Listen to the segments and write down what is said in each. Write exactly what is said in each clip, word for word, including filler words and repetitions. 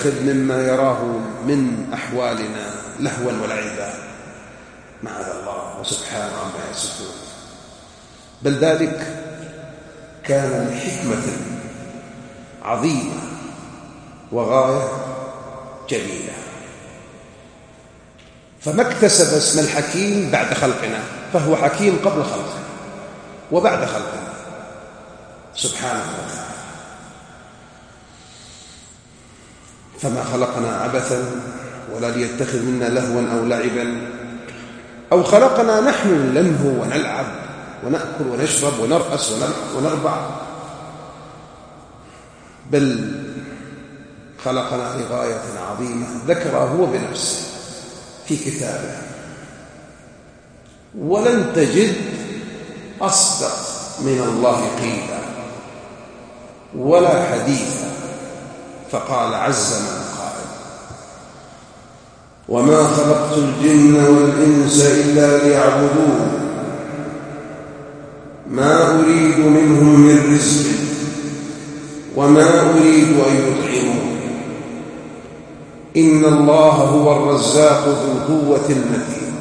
يتخذ مما يراه من أحوالنا لهوا ولعبا، معاذ الله وسبحانه عما يصفون، بل ذلك كان لحكمة عظيمة وغاية جليلة. فما اكتسب اسم الحكيم بعد خلقنا، فهو حكيم قبل خلقنا وبعد خلقنا سبحانه وتعالى. فما خلقنا عبثا ولا ليتخذ منا لهوا أو لعبا، أو خلقنا نحن نلهو ونلعب ونأكل ونشرب ونرأس ونربع، بل خلقنا لغاية عظيمة ذكرها هو بنفسه في كتابه. ولن تجد أصدق من الله قيلا ولا حديثا، فقال عز من قائل: وما خلقت الجن والإنس إلا ليعبدون ما أريد منهم من رزق وما أريد أن يطعمون إن الله هو الرزاق ذو القوة المتين.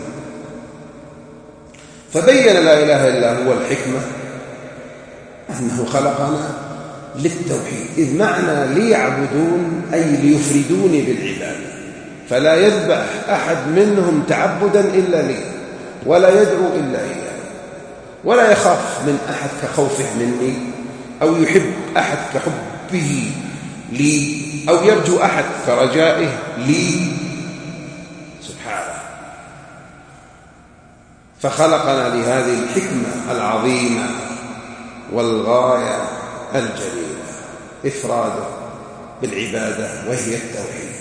فبين لا إله إلا هو الحكمة أنه خلقنا للتوحيد، إذ معنى ليعبدون أي ليفردوني بالعبادة، فلا يذبح أحد منهم تعبدا إلا لي، ولا يدعو إلا إياه، ولا يخاف من أحد كخوفه مني، أو يحب أحد كحبه لي، أو يرجو أحد كرجائه لي سبحانه. فخلقنا لهذه الحكمة العظيمة والغاية الجليلة، إفراده بالعبادة وهي التوحيد،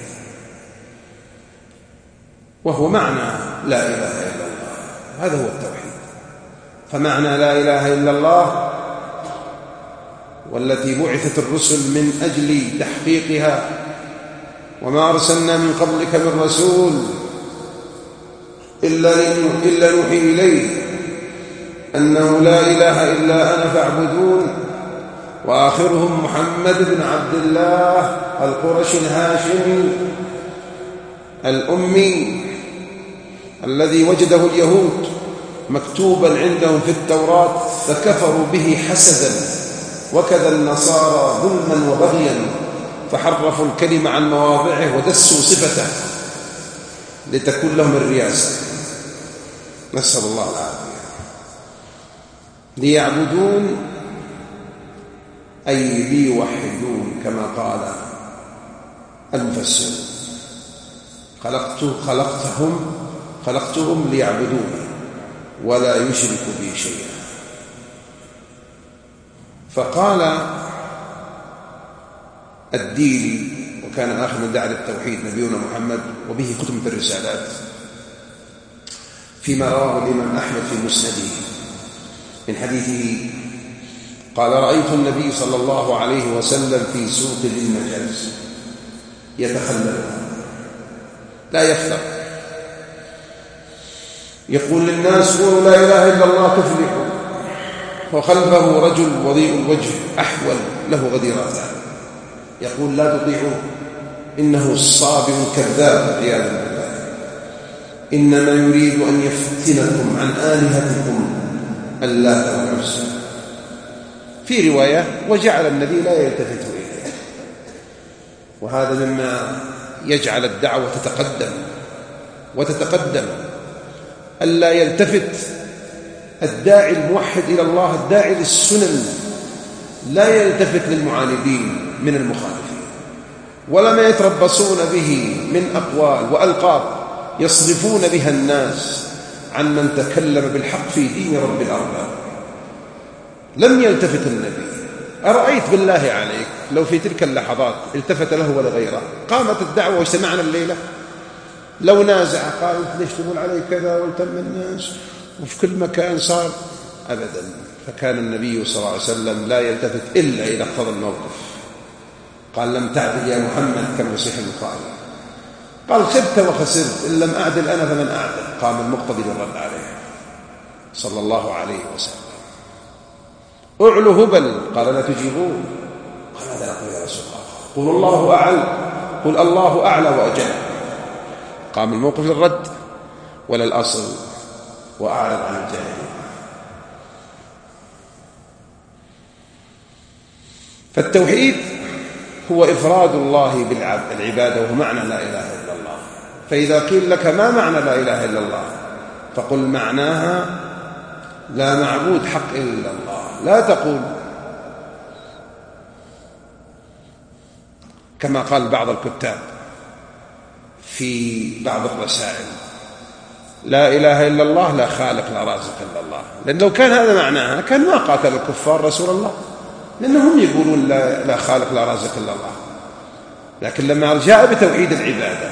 وهو معنى لا إله إلا الله. هذا هو التوحيد. فمعنى لا إله إلا الله والتي بعثت الرسل من أجل تحقيقها، وما أرسلنا من قبلك من رسول إلا, إلا نوحي إليه أنه لا إله إلا أنا فاعبدون. وآخرهم محمد بن عبد الله القرشي الهاشمي الأمي الذي وجده اليهود مكتوبا عندهم في التوراة فكفروا به حسدا، وكذا النصارى ظلما وبغيا فحرفوا الكلمة عن مواضعه ودسوا صفته لتكون لهم الرياسة، نسأل الله العافية. ليعبدون أي ليوحدون كما قال المفسرون. خلقت خلقتهم خلقتهم ليعبدوني ولا يشركوا بي شيئا. فقال الديلي، وكان آخر من دعا للتوحيد نبينا محمد، وبه ختمت الرسالات، فيما رواه الإمام أحمد في مسنده من حديثه قال: رأيت النبي صلى الله عليه وسلم في سوق ذي المجالس يتخلل لا يفتر، يقول للناس: قولوا لا إله إلا الله تفلحوا. وخلفه رجل وضيء الوجه أحول له غديرتان يقول: لا تطيعوه إنه صابئ كذاب عياذا بالله، إنما يريد أن يفتنكم عن آلهتكم اللات والعزى. في رواية: وجعل النبي لا يلتفت إليه. وهذا مما يجعل الدعوة تتقدم وتتقدم، ألا يلتفت الداعي الموحد إلى الله، الداعي للسنن، لا يلتفت للمعاندين من المخالفين، ولا ما يتربصون به من أقوال وألقاب يصرفون بها الناس عن من تكلم بالحق في دين رب الأرباب. لم يلتفت النبي. أرأيت بالله عليك لو في تلك اللحظات التفت له ولا غيره، قامت الدعوة واجتمعنا الليلة؟ لو نازع قال: أنت ليش تقول علي كذا ولتم الناس، وفي كل مكان صار أبدا. فكان النبي صلى الله عليه وسلم لا يلتفت إلا إلى اقتضى الموقف. قال: لم تعدل يا محمد كما يصيح القائل. قال: خبت وخسرت، إن لم أعدل أنا فمن أعدل. قام المقتضي بالرد عليه صلى الله عليه وسلم: أعلو هبل. قال: لا تجيبون. قال: ماذا نقول يا رسول الله؟ قولوا الله أعلم. قل الله أعلى وأجل. قام الموقف للرد ولا الأصل؟ وأعرض عن الجاهلين. فالتوحيد هو إفراد الله بالعبادة، وهو معنى لا إله إلا الله. فإذا قيل لك ما معنى لا إله إلا الله، فقل معناها لا معبود حق إلا الله. لا تقول كما قال بعض الكتاب في بعض الرسائل: لا إله إلا الله لا خالق لا رازق إلا الله. لأن لو كان هذا معناها كان ما قاتل الكفار رسول الله، لأنهم يقولون لا, لا خالق لا رازق إلا الله. لكن لما جاء بتوحيد العبادة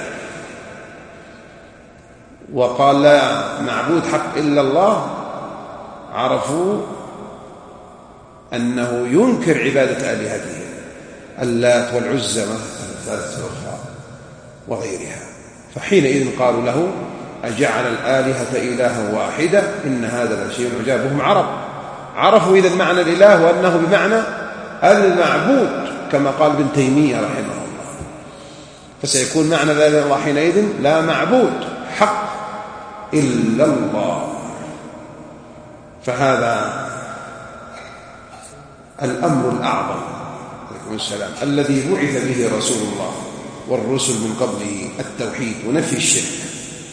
وقال لا معبود حق إلا الله، عرفوا أنه ينكر عبادة آلهته اللات والعزى والثالثة الأخرى وغيرها. فحينئذ قالوا له: أجعل الآلهة إلها واحدة إن هذا لشيء عجاب. وهم عرب، عرفوا إذا معنى الإله وأنه بمعنى المعبود كما قال ابن تيمية رحمه الله. فسيكون معنى لا إله إلا الله حينئذ لا معبود حق إلا الله. فهذا الأمر الأعظم عليكم السلام الذي بعث به رسول الله والرسل من قبله، التوحيد ونفي الشرك.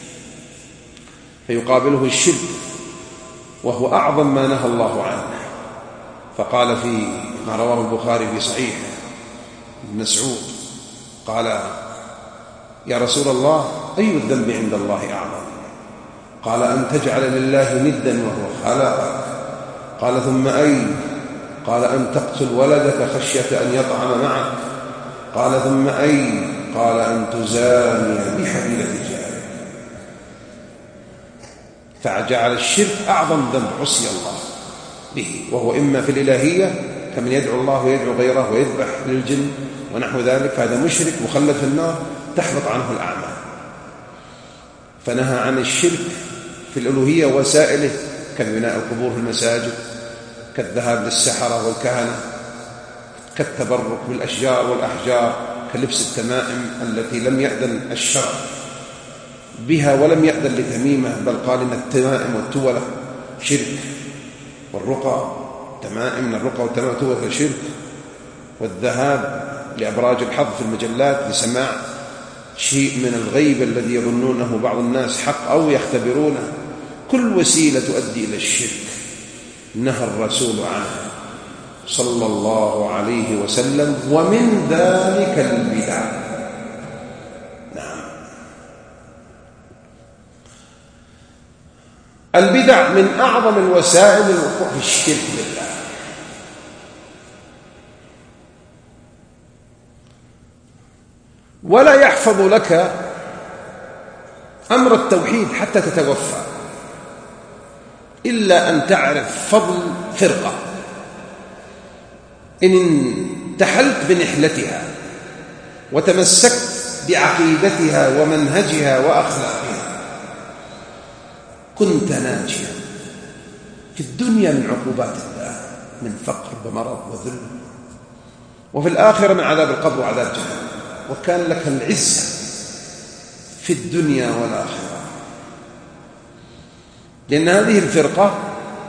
فيقابله الشرك وهو أعظم ما نهى الله عنه. فقال في ما رواه البخاري في صحيحه ابن مسعود قال: يا رسول الله أي الذنب عند الله أعظم؟ قال: أن تجعل لله ندا وهو خلقك. قال: ثم أي؟ قال: أن تقتل ولدك خشية أن يطعم معك. قال: ثم أي؟ قال: أن تزاني بحبيلة جارك. فجعل الشرك أعظم ذنب عصي الله به، وهو إما في الإلهية كمن يدعو الله ويدعو غيره ويذبح للجن ونحو ذلك، فهذا مشرك مخلد في النار تحبط عنه الأعمال. فنهى عن الشرك في الألوهية وسائله كبناء القبور في المساجد، كالذهاب للسحرة والكهنة، كالتبرك بالأشجار والأحجار، كلبس التمائم التي لم يأذن الشرع بها ولم يأذن لتميمه، بل قال إن التمائم والتولة شرك، والرقى تمائم من الرقى والتمائم والتولة شرك، والذهاب لأبراج الحظ في المجلات لسماع شيء من الغيب الذي يظنونه بعض الناس حق أو يختبرونه، كل وسيلة تؤدي إلى الشرك نهى الرسول عنه صلى الله عليه وسلم. ومن ذلك البدع. نعم، البدع من أعظم الوسائل للوقوع في الشرك بالله. ولا يحفظ لك أمر التوحيد حتى تتوفى إلا أن تعرف فضل فرقة إن انتحلت بنحلتها وتمسكت بعقيدتها ومنهجها وأخلاقها كنت ناجيا في الدنيا من عقوبات الله، من فقر ومرض وذل، وفي الآخرة من عذاب القبر وعذاب جهنم، وكان لك العزة في الدنيا والآخرة. لأن هذه الفرقة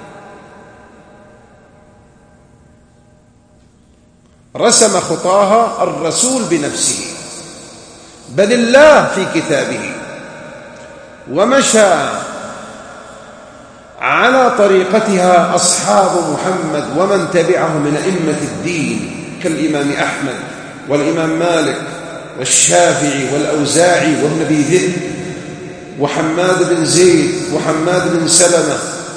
رسم خطاها الرسول بنفسه، بل الله في كتابه، ومشى على طريقتها أصحاب محمد ومن تبعه من أئمة الدين كالإمام أحمد والإمام مالك والشافعي والأوزاعي وابن أبي ذئب وحماد بن زيد وحماد بن سلمة،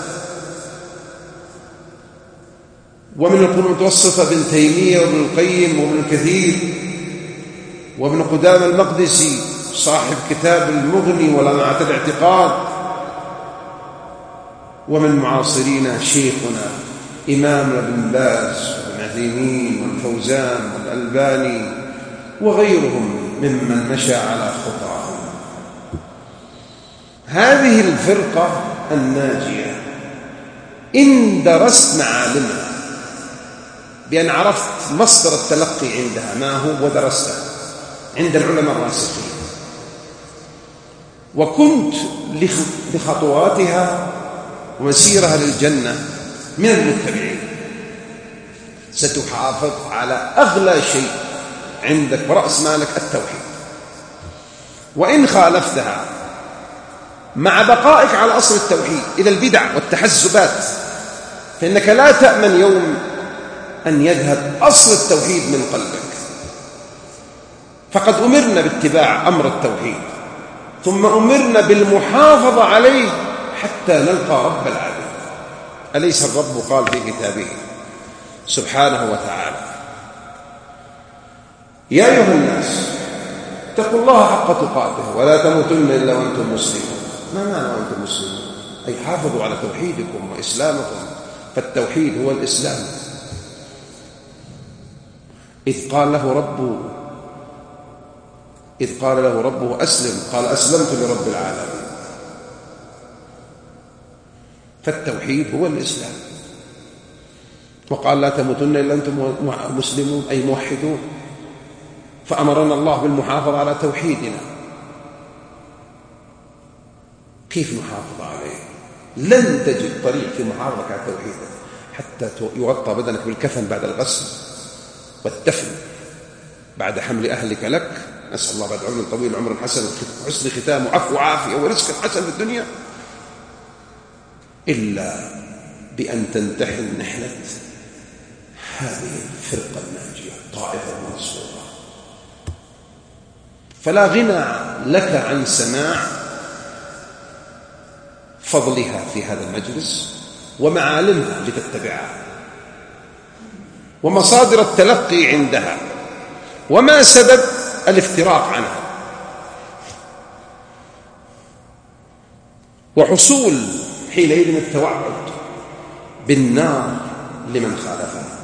ومن القرون المتوسطة ابن تيمية وابن القيم وابن كثير وابن قدامة المقدسي صاحب كتاب المغني ولمعة الاعتقاد، ومن معاصرين شيخنا إمامنا ابن باز وابن عثيمين والفوزان والألباني وغيرهم ممن مشى على خطاهم. هذه الفرقة الناجية إن درست معالمها بأن عرفت مصدر التلقي عندها ما هو ودرسته عند العلماء الراسخين، وكنت لخطواتها ومسيرها للجنة من المتبعين، ستحافظ على أغلى شيء عندك ورأس مالك التوحيد، وإن خالفتها مع بقائك على أصل التوحيد إلى البدع والتحزبات فإنك لا تأمن يوم أن يذهب أصل التوحيد من قلبك. فقد أمرنا باتباع أمر التوحيد، ثم أمرنا بالمحافظة عليه حتى نلقى رب العالمين. أليس الرب قال في كتابه سبحانه وتعالى: يا أيها الناس اتقوا الله حق تقاته ولا تموتن إلا وأنتم مسلمون. ما معنى وأنتم مسلمون؟ أي حافظوا على توحيدكم وإسلامكم، فالتوحيد هو الإسلام. إذ قال له ربه إذ قال له ربه أسلم، قال أسلمت لرب العالمين. فالتوحيد هو الإسلام. وقال لا تموتن إلا أنتم مسلمون أي موحدون، فأمرنا الله بالمحافظة على توحيدنا. كيف نحافظ عليه؟ لن تجد طريق في محافظة على توحيدك حتى يغطى بدنك بالكفن بعد الغسل والدفن بعد حمل أهلك لك، نسأل الله بعد عمر طويل وعمر حسن وحسن ختام وعفو وعافية ورزق حسن في الدنيا، إلا بأن تنتحل نحلة هذه الفرقة الناجية الطائفة المنصورة. فلا غنى لك عن سماع فضلها في هذا المجلس ومعالمها لتتبعها ومصادر التلقي عندها وما سبب الافتراق عنها وحصول حينئذ التوعد بالنار لمن خالفها.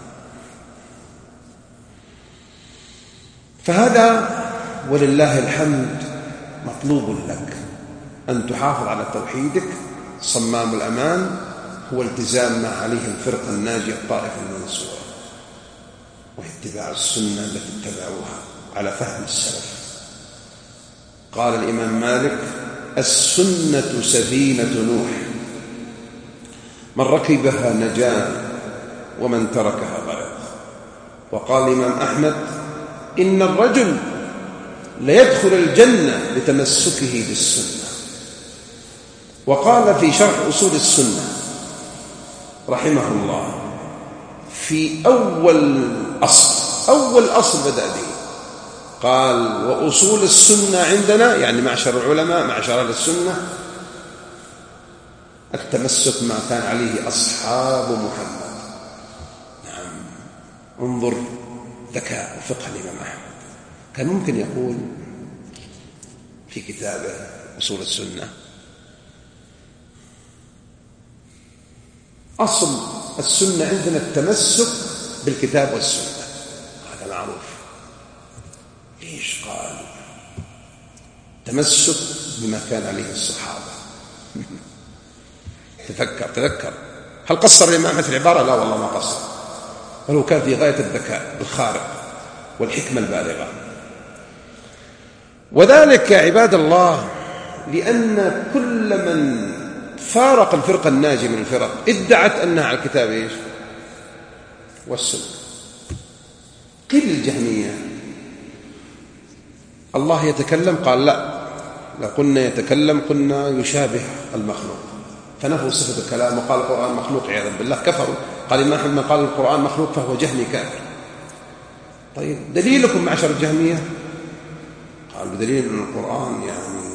فهذا ولله الحمد مطلوب لك أن تحافظ على توحيدك. صمام الأمان هو التزام ما عليه الفرقة الناجية الطائفة المنصورة، واتباع السنة التي اتبعوها على فهم السلف. قال الإمام مالك: السنة سفينة نوح، من ركبها نجا ومن تركها غرق. وقال الإمام أحمد: إن الرجل ليدخل الجنة لتمسكه بالسنة. وقال في شرح أصول السنة رحمه الله في أول أصل أول أصل بدأ به قال: وأصول السنة عندنا، يعني معشر العلماء معشر أهل السنة، التمسك ما كان عليه أصحاب محمد. نعم، انظر ذكاء وفقه الإمام أحمد. كان ممكن يقول في كتابه أصول السنة: أصل السنة عندنا التمسك بالكتاب والسنة، هذا معروف. ليش قال تمسك بما كان عليه الصحابة؟ تفكر تذكر هل قصر الإمام أحمد في العبارة؟ لا والله ما قصر، بل هو كان في غاية الذكاء الخارق والحكمة البالغة. وذلك يا عباد الله لأن كل من فارق الفرقة الناجية من الفرق ادعت أنها على الكتاب إيش والسنة. قيل للجهمية: الله يتكلم، قال لا، لا قلنا يتكلم قلنا يشابه المخلوق، فنفوا صفة الكلام وقال القرآن مخلوق عياذا بالله، كفروا. قال إما أحد من قال القرآن مخلوق فهو جهمي كافر. طيب دليلكم معشر الجهمية؟ قال بدليل أن القرآن يعني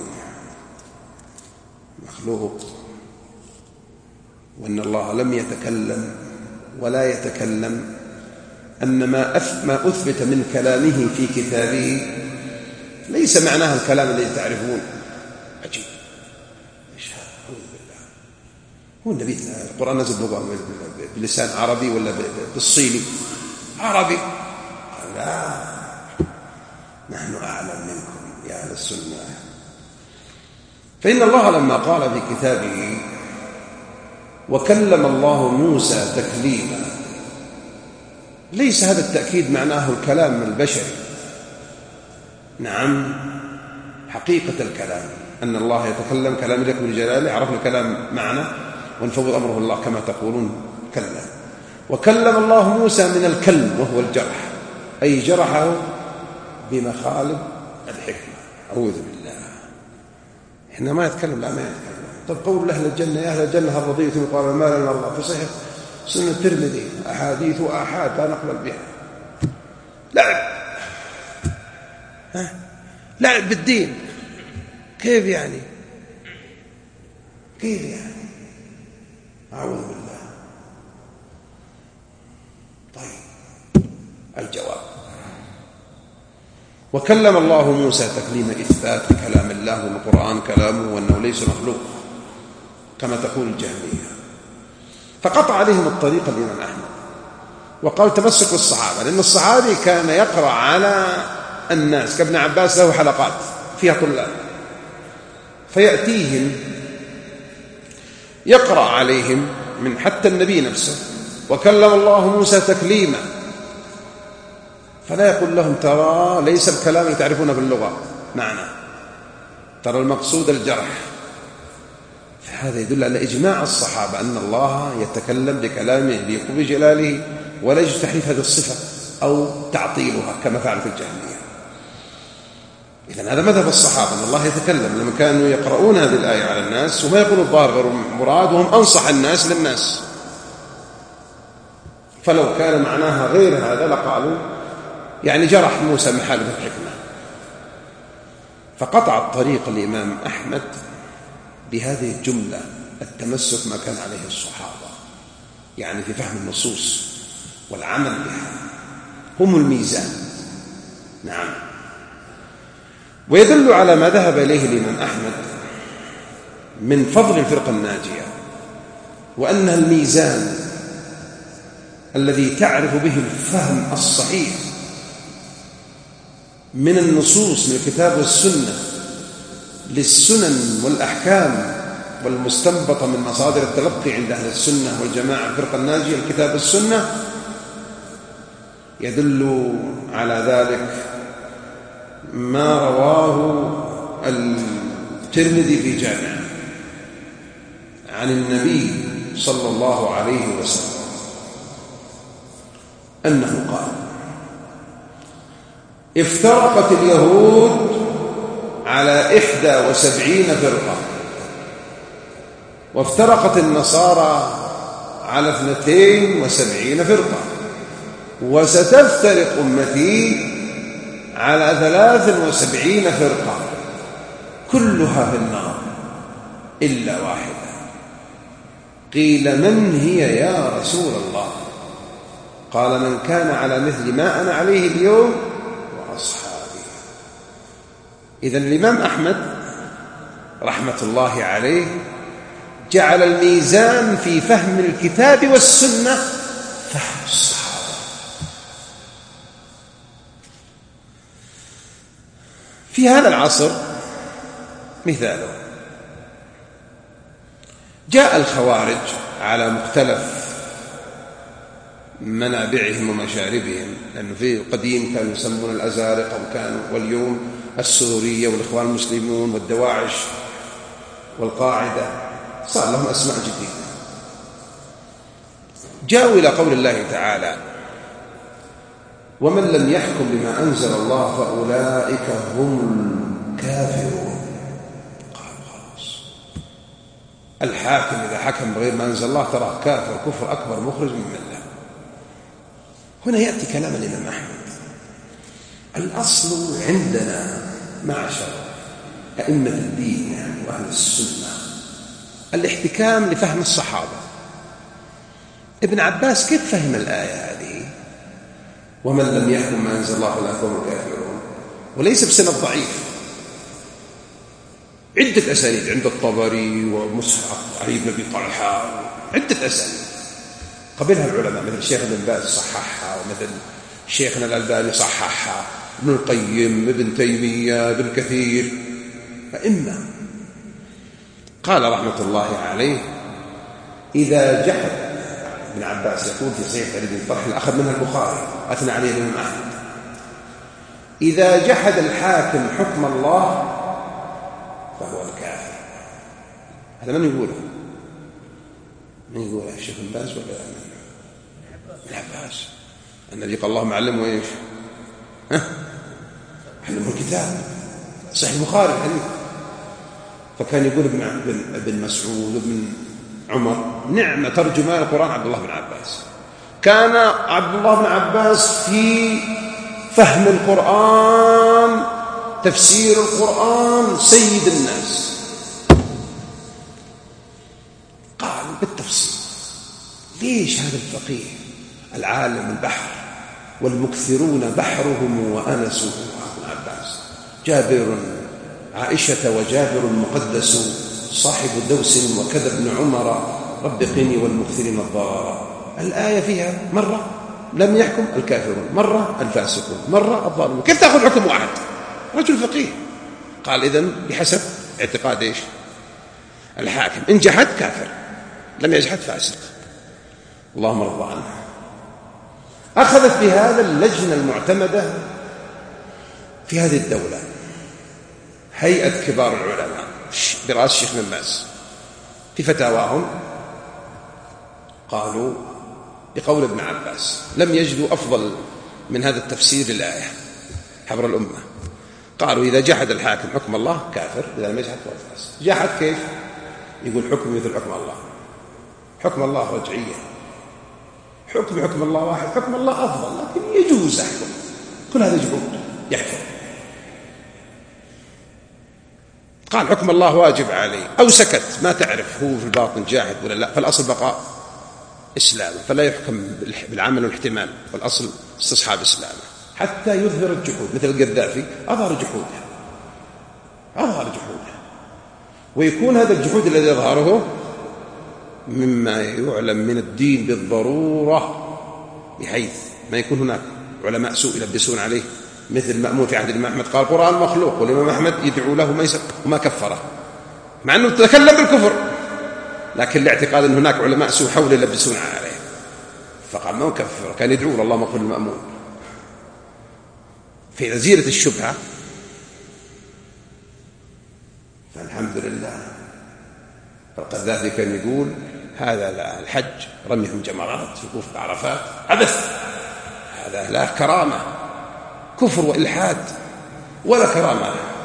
مخلوق، وأن الله لم يتكلم ولا يتكلم، أن ما أثبت من كلامه في كتابه ليس معناها الكلام الذي تعرفون. عجيب، إيش هذا؟ أعوذ بالله. هو النبي القرآن نزل بلسان عربي ولا بالصيني؟ عربي. قال لا، نحن أعلم منكم يا أهل السنة. فإن الله لما قال في كتابه: وكلم الله موسى تكليما، ليس هذا التأكيد معناه الكلام البشري، نعم، حقيقة الكلام أن الله يتكلم كلام يليق بجلاله، عرفنا الكلام معنى ونفوض أمره الله كما تقولون كلا. وكلم الله موسى من الكلم وهو الجرح، أي جرحه بمخالب الحكمة. أعوذ بالله، إحنا ما يتكلم، لا ما يتكلم. طب قول لأهل الجنة يا أهل الجنة هل رضيتم؟ قال ما لنا الله، في صحيح سنة الترمذي أحاديث وآحاد لا نقبل بها. لعب، ها لعب بالدين، كيف يعني؟ كيف يعني؟ أعوذ بالله. طيب الجواب: وكلم الله موسى تكليم إثبات كلام الله والقرآن كلامه وأنه ليس مخلوق كما تقول الجهمية، فقطع عليهم الطريق الإمام أحمد وقال تمسك بالصحابة، لأن الصحابي كان يقرأ على الناس كابن عباس، له حلقات فيها طلاب فيأتيهم يقرأ عليهم من حتى النبي نفسه وكلم الله موسى تكليما، فلا يقول لهم ترى ليس الكلام اللي تعرفونه باللغة معنى، ترى المقصود الجرح. فهذا يدل على إجماع الصحابة أن الله يتكلم بكلامه يليق بجلاله، ولا يجوز تحريف هذه الصفة أو تعطيلها كما فعل في الجهمية. إذن هذا مذهب الصحابة أن الله يتكلم، لما كانوا يقرؤون هذه الآية على الناس وما يقولوا الظاهر غير مراد، وهم أنصح الناس للناس، فلو كان معناها غير هذا لقالوا يعني جرح موسى من حالة الحكمة. فقطع الطريق الإمام أحمد بهذه الجملة: التمسك ما كان عليه الصحابة، يعني في فهم النصوص والعمل بها، هم الميزان. نعم. ويدل على ما ذهب إليه الإمام أحمد من فضل الفرقة الناجية، وأنها الميزان الذي تعرف به الفهم الصحيح من النصوص من الكتاب والسنة للسنن والأحكام والمستنبطة من مصادر التلقي عند أهل السنة والجماعة الفرقة الناجية الكتاب والسنة، يدل على ذلك ما رواه الترمذي في جامعه عن النبي صلى الله عليه وسلم أنه قال: افترقت اليهود على إحدى وسبعين فرقة، وافترقت النصارى على اثنتين وسبعين فرقة، وستفترق أمتي على ثلاث وسبعين فرقة كلها في النار إلا واحدة. قيل: من هي يا رسول الله؟ قال: من كان على مثل ما أنا عليه اليوم وأصحابي. إذن الإمام أحمد رحمة الله عليه جعل الميزان في فهم الكتاب والسنة فهم الصحابة. في هذا العصر مثاله: جاء الخوارج على مختلف منابعهم ومشاربهم، لأنه في القديم كانوا يسمون الأزارقة وكانوا، واليوم السورية والإخوان المسلمون والدواعش والقاعدة صار لهم أسماء جديدة. جاءوا إلى قول الله تعالى: ومن لم يحكم بما أنزل الله فأولئك هم الكافرون. قال خلاص، الحاكم إذا حكم بغير ما أنزل الله تراه كافر، كفر أكبر مخرج من الملة. هنا يأتي كلام الإمام أحمد: الأصل عندنا معشر أئمة الدين يعني وأهل السنة الاحتكام لفهم الصحابة. ابن عباس كيف فهم الآية هذه؟ ومن لم يحكم ما أنزل الله فأولئك هم الكافرون، وليس بسند ضعيف، عدة أسانيد عند الطبري ومصحف علي بن أبي طلحة، عدة أسانيد قبلها العلماء مثل الشيخ ابن باز صححها، ومثل شيخنا الألباني صححها، ابن القيم، ابن تيمية، ابن كثير، فإما قال رحمة الله عليه: إذا جحد ابن عباس يقول في صحيح علي بن طلحة أخذ منها البخاري أثنى عليه الإمام أحمد: إذا جحد الحاكم حكم الله فهو الكافر. هذا من يقوله؟ من يقوله؟ الشيخ بن باز ولا من العباس؟ النبي قال اللهم علمه ايش؟ ها؟ علمه الكتاب. صحيح البخاري الحديث. فكان يقول ابن ابن مسعود وابن عمر نعم ترجمان القرآن عبد الله بن عباس. كان عبد الله بن عباس في فهم القرآن تفسير القرآن سيد الناس. قال بالتفصيل ليش هذا الفقيه العالم البحر والمكثرون بحرهم وأنسه ابن عباس جابر عائشة وجابر المقدس صاحب دوس وكذا ابن عمر رب قني والمكثرين الضرر. الآية فيها مرة لم يحكم الكافرون، مرة الفاسقون، مرة الظالمون. كيف تأخذ حكم واحد؟ رجل فقيه. قال إذن بحسب اعتقاد إيش؟ الحاكم. إن جحد كافر، لم يجحد فاسق. اللهم رضى عنه. أخذت بهذا اللجنة المعتمدة في هذه الدولة هيئة كبار العلماء برأس الشيخ بن باز. في فتاواهم قالوا بقول ابن عباس لم يجدوا أفضل من هذا التفسير للآية حبر الأمة. قالوا إذا جحد الحاكم حكم الله كافر، إذا لم يجحد فهو فاسق. جحد كيف؟ يقول حكم مثل حكم الله. حكم الله رجعية، حكم حكم الله واحد، حكم الله أفضل لكن يجوز أحكم. كل هذا جهود يحكم. قال حكم الله واجب عليه أو سكت ما تعرف هو في الباطن جاحد ولا لا، فالأصل بقاء إسلامه، فلا يحكم بالعمل والاحتمال، والأصل استصحاب إسلامه حتى يظهر الجحود. مثل القذافي أظهر جحوده، أظهر جحوده، ويكون هذا الجحود الذي يظهره مما يعلم من الدين بالضرورة، بحيث ما يكون هناك علماء سوء يلبسون عليه مثل مأمون في عهد الإمام أحمد قال القرآن مخلوق، والإمام أحمد يدعو له ما وما كفره مع أنه تكلم بالكفر، لكن لاعتقاد أن هناك علماء سوء حول يلبسون عليه فقال ما كفر، كان يدعو له اللهم اغفر للمأمون. فإذا زيلت الشبهة فالحمد لله. فالقذافي كان يقول هذا لا الحج رميهم جمرات في وقوف بعرفات عبث، هذا لا كرامة، كفر وإلحاد ولا كرامة.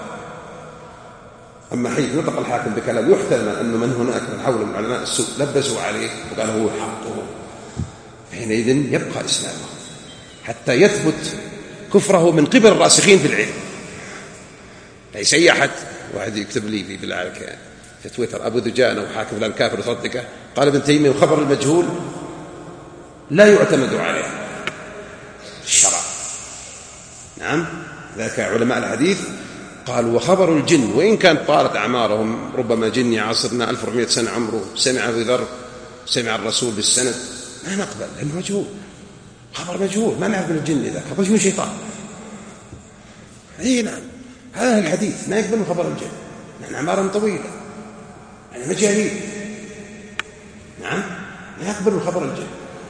أما حين نطق الحاكم بكلام يحتمل أنه من هناك من حوله من علماء السوء لبسوا عليه وقال هو حقه، حينئذ يبقى إسلامه حتى يثبت كفره من قبل الراسخين في العلم. ليس أي أحد واحد يكتب لي في بالله عليك في تويتر أبو ذجان أو حاكم فلان كافر وصدقه. قال ابن تيمية وخبر المجهول لا يعتمد عليه الشرع. نعم ذاك علماء الحديث قالوا وخبر الجن وإن كانت طالت أعمارهم، ربما جن يعاصرنا ألف وأربعمائة سنة عمره سمع أبو ذر سمع الرسول بالسند، ما نقبل لأنه مجهول، خبر مجهول ما نعرف من الجن ذاك، خبر مجهول شيطان. أي نعم هذا الحديث ما يقبل من خبر الجن، نحن أعمارهم طويلة يعني مجاهيل. نعم ما يقبل من خبر الجن.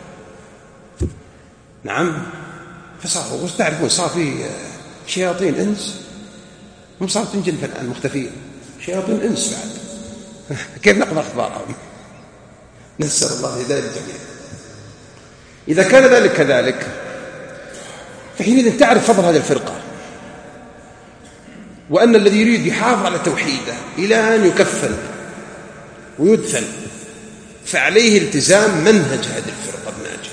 نعم فصاروا وتعرفون صار في شياطين إنس هم صاروا تنجن الآن مختفين، شياطين إنس بعد كيف نقبل أخبارهم؟ نسأل الله هداية الجميع. إذا كان ذلك كذلك فحينئذ تعرف فضل هذه الفرقة، وأن الذي يريد يحافظ على توحيده إلى أن يكفن ويدفن فعليه التزام منهج هذه الفرقة الناجية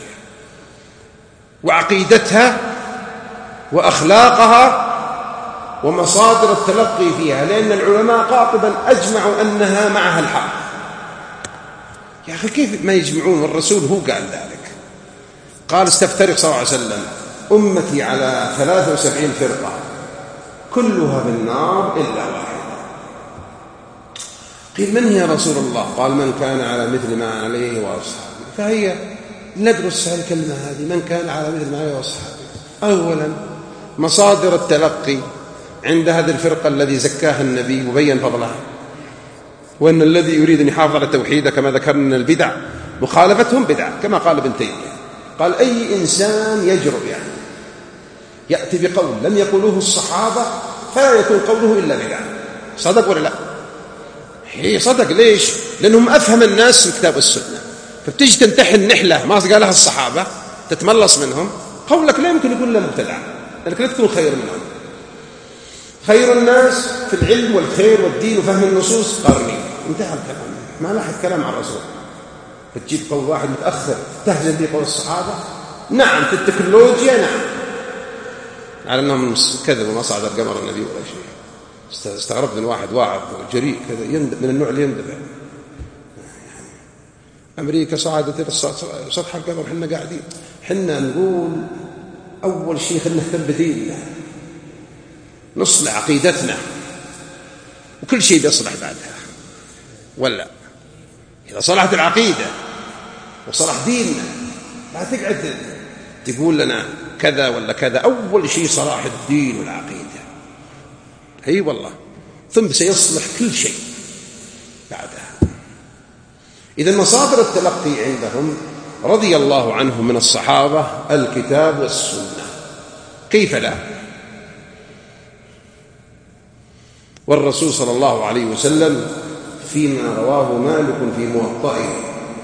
وعقيدتها وأخلاقها ومصادر التلقي فيها، لأن العلماء قاطبا أجمعوا أنها معها الحق. يا أخي كيف ما يجمعون والرسول هو قال ذلك؟ قال استفترق صلى الله عليه وسلم أمتي على ثلاثة وسبعين فرقة كلها بالنار إلا واحدة. قيل من هي يا رسول الله؟ قال من كان على مثل ما عليه وأصحابه. فهي ندرس هذه الكلمة هذه من كان على مثل ما عليه وأصحابه. أولا مصادر التلقي عند هذه الفرقة الذي زكاها النبي وبين فضلها، وأن الذي يريد أن يحافظ على توحيده كما ذكرنا البدع مخالفتهم بدعة، كما قال ابن تيمية قال أي إنسان يجرؤ يعني يأتي بقول لم يقولوه الصحابة فلا يكون قوله إلا بدعة. صدق ولا لا؟ هي صدق. ليش؟ لأنهم أفهم الناس في كتاب السنة، فبتيجي تنتحل نحلة ما قالها الصحابة تتملص منهم، قولك لا يمكن يقول له مبتدع، لأنك لا تكون خير منهم. خير الناس في العلم والخير والدين وفهم النصوص قرني. انتهى الكلام، ما لاحظ كلام عن الرسول. بتجيب قول واحد متأخر تهزم به قول الصحابة. نعم في التكنولوجيا نعم، على أنهم كذبوا ما صعد القمر النبي ولا شيء. استغربت من واحد واعظ جريء كذا يندب من النوع اللي يندب. يعني أمريكا صعدت سطح القمر، حنا قاعدين حنا نقول أول شيء خلنا نهتم بديننا، نصلح عقيدتنا، وكل شيء بيصلح بعدها. ولا إذا صلحت العقيدة وصلح ديننا لا تقعد تقول لنا كذا ولا كذا. أول شيء صلاح الدين والعقيدة، أي والله، ثم سيصلح كل شيء بعدها. إذا مصادر التلقي عندهم رضي الله عنهم من الصحابة الكتاب والسنة، كيف لا؟ والرسول صلى الله عليه وسلم فيما رواه مالك في موطئه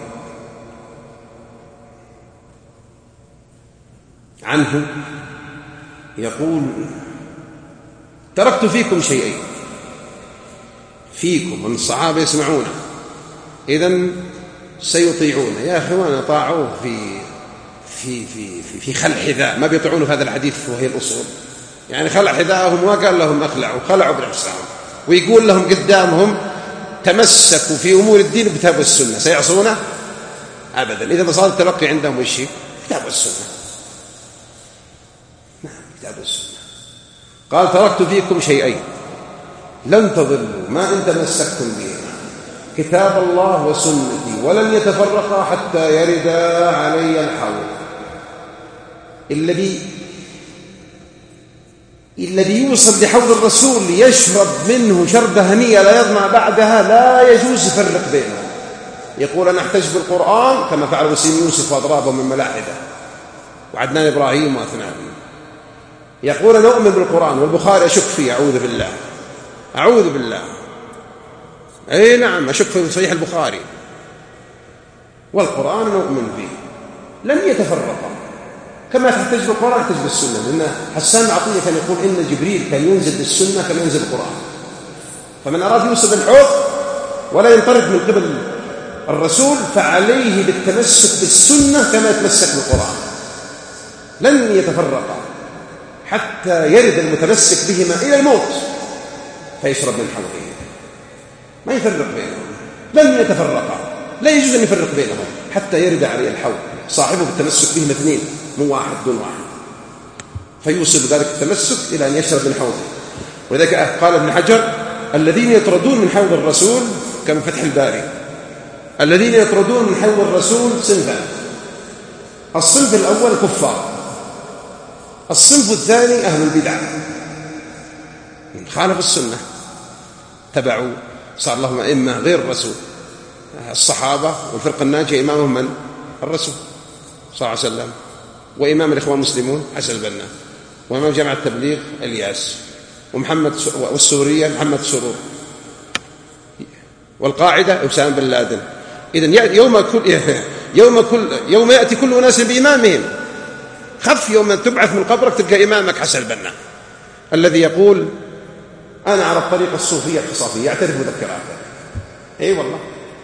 عنه يقول: تركت فيكم شيئين، فيكم من الصحابة يسمعونه إذن سيطيعون. يا أخوان طاعوه في في في في, في خلع حذاء، ما بيطيعونه في هذا الحديث وهي الأصول. يعني خلع حذاءهم وقال لهم أخلعوا، خلعوا بنفسهم، ويقول لهم قدامهم تمسكوا في أمور الدين بكتاب والسنة، سيعصونه أبدا. إذا مصادر التلقي عندهم وش؟ كتاب والسنة. نعم كتاب والسنة. قال: تركت فيكم شيئين لن تضلوا ما إن تمسكتم بهما، كتاب الله وسنتي، ولن يتفرقا حتى يردا علي الحوض. الذي الذي يوصل لحوض الرسول يشرب منه شربة هنية لا يظمأ بعدها لا يجوز يفرق بينهم. يقول: أنا أحتج بالقرآن كما فعل وسيم يوسف وأضرابه من ملاحدة وعدنان إبراهيم وأثناء. يقول: أنا أؤمن بالقرآن والبخاري أشك فيه، أعوذ بالله أعوذ بالله أي نعم أشك في صحيح البخاري، والقرآن نؤمن به، لن يتفرقا. كما تحتج بالقرآن تحتج بالسنة، لأن حسان عطية كان يقول إن جبريل كان ينزل بالسنة كما ينزل القرآن، فمن أراد يوصل الحوض ولا ينطرد من قبل الرسول فعليه بالتمسك بالسنة كما يتمسك بالقرآن. لن يتفرقا حتى يرد المتمسك بهما إلى الموت فيشرب من حوضه، ما يفرق بينهم، لن يتفرقا، لا يجوز أن يفرق بينهم حتى يرد عليه الحوض. صاحبه بالتمسك بهما اثنين مو واحد دون واحد، فيوصل ذلك التمسك إلى أن يشرب من حوضه. ولذلك قال ابن حجر: الذين يطردون من حوض الرسول كما فتح الباري، الذين يطردون من حوض الرسول صنفان: الصنف الأول كفار، الصنف الثاني أهل البدع من خالف السنة تبعوا، صار لهم أئمة غير الرسول. الصحابة والفرقة الناجية إمامهم من؟ الرسول صلى الله عليه وسلم، وإمام الإخوان المسلمون حسن البنا، وإمام جامعة التبليغ الياس، ومحمد والسورية محمد سرور، والقاعدة أسامة بن لادن. إذن يوم كل يوم كل يوم يأتي كل أناس بإمامهم. خف يوم تبعث من قبرك تلقى إمامك حسن البنا الذي يقول: أنا على الطريقة الصوفية الخصافية، يعترف مذكراته. أي والله.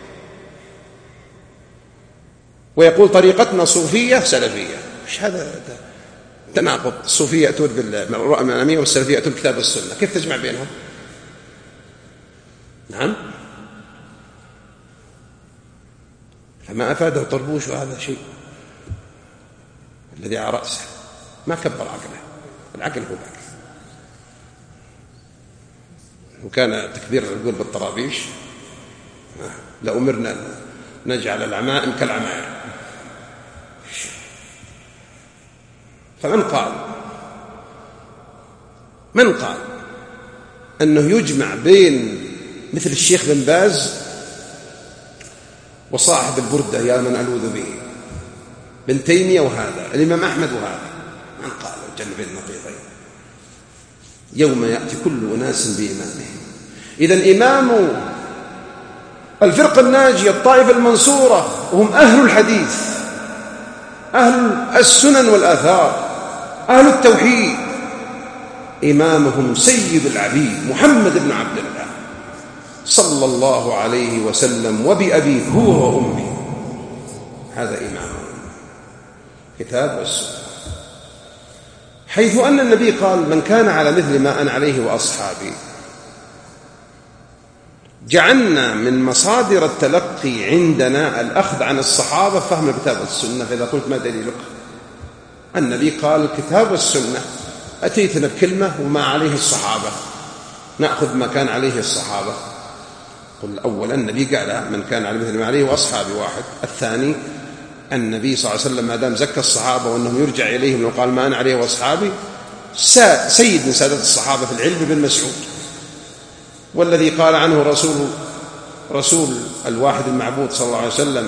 ويقول: طريقتنا صوفية سلفية. مش هذا تناقض؟ الصوفية يأتون بالرؤى المنامية والسلفية يأتون بالكتاب والسنة، كيف تجمع بينهم؟ نعم. فما أفاده طربوش هذا شيء الذي على رأسه ما كبر عقله، العقل هو باك. وكان تكبير العقول بالطرابيش لأمرنا نجعل العمائم كالعمائم. فمن قال من قال أنه يجمع بين مثل الشيخ بن باز وصاحب البردة يا من ألوذ به بن تيمية وهذا الإمام أحمد وهذا، من قال الجنة بين النقيضين؟ يوم يأتي كل أناس بإمامهم. إذن إمام الفرقة الناجية الطائفة المنصورة وهم أهل الحديث، أهل السنن والآثار، أهل التوحيد، إمامهم سيد العبيد محمد بن عبد الله صلى الله عليه وسلم وبأبيه هو وأمه، هذا إمامهم كتاب والسنة. حيث أن النبي قال من كان على مثل ما أنا عليه وأصحابي، جعلنا من مصادر التلقي عندنا الأخذ عن الصحابة فهم الكتاب والسنة. فإذا قلت ما دليلك؟ النبي قال الكتاب والسنة، أتيتنا بكلمة وما عليه الصحابة، نأخذ ما كان عليه الصحابة. قل أولا النبي قال من كان على مثل ما عليه وأصحابي واحد. الثاني النبي صلى الله عليه وسلم ما دام زكى الصحابة وأنهم يرجع إليهم لو قال ما أنا عليه وأصحابي، سيد من سادة الصحابة في العلم بن مسعود، والذي قال عنه رسول رسول الواحد المعبود صلى الله عليه وسلم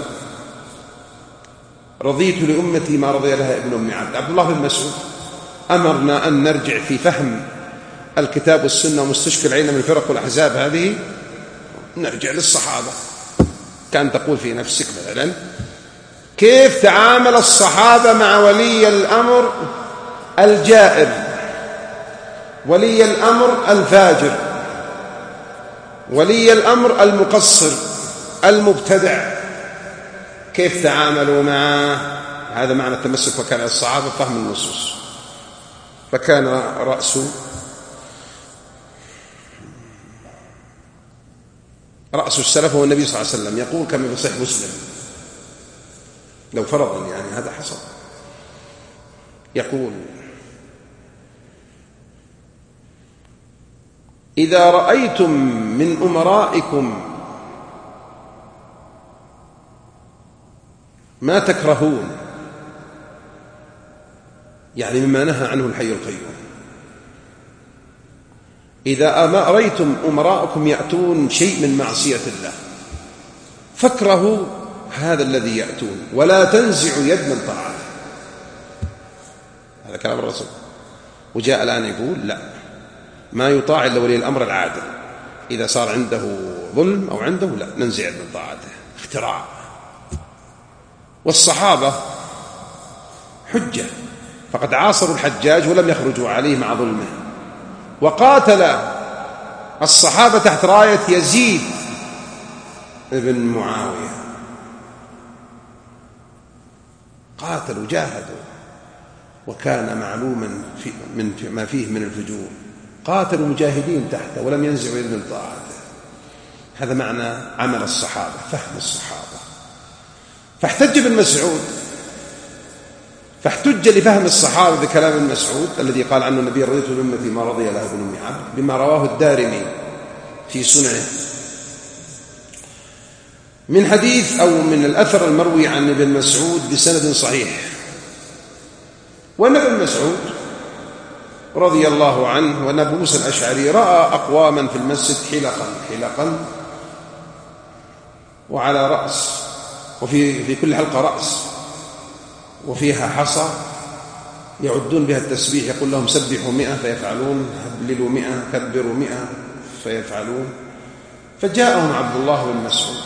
رضيت لأمتي ما رضي لها ابن أم عبد، عبد الله بن مسعود أمرنا أن نرجع في فهم الكتاب والسنة ومستشكل علينا من الفرق والأحزاب هذه، نرجع للصحابة. كان تقول في نفسك مثلا كيف تعامل الصحابة مع ولي الأمر الجائر، ولي الأمر الفاجر، ولي الأمر المقصر المبتدع، كيف تعاملوا معه؟ هذا معنى التمسك. وكان الصحابة فهم النصوص. فكان رأس رأس السلف هو النبي صلى الله عليه وسلم، يقول كما في صحيح مسلم لو فرضا يعني هذا حصل، يقول إذا رأيتم من أمرائكم ما تكرهون، يعني مما نهى عنه الحي القيوم، إذا رأيتم أمراءكم يأتون شيء من معصية الله فاكرهوا هذا الذي يأتون ولا تنزعوا يد من طاعته. هذا كلام الرسول. وجاء الآن يقول لا، ما يطاع إلا ولي الأمر العادل، إذا صار عنده ظلم أو عنده لا ننزع يد من طاعته. اختراع. والصحابة حجة، فقد عاصروا الحجاج ولم يخرجوا عليه مع ظلمه، وقاتل الصحابة تحت راية يزيد ابن معاوية، قاتلوا جاهدوا، وكان معلوما في من ما فيه من الفجور، قاتلوا مجاهدين تحته ولم ينزعوا يد من طاعته. هذا معنى عمل الصحابة، فهم الصحابة. فاحتج ابن مسعود، فاحتج لفهم الصحابة بكلام ابن مسعود الذي قال عنه النبي رضيت لأمتي ما رضي لها ابن أم عبد، بما رواه الدارمي في سننه من حديث أو من الأثر المروي عن ابن مسعود بسند صحيح. وأن ابن مسعود رضي الله عنه وأن أبو موسى الأشعري رأى أقواما في المسجد حلقا حلقا وعلى رأس، وفي في كل حلقة رأس وفيها حصى يعدون بها التسبيح، يقول لهم سبحوا مئة فيفعلون، هللوا مئة، كبروا مئة فيفعلون. فجاءهم عبد الله بن مسعود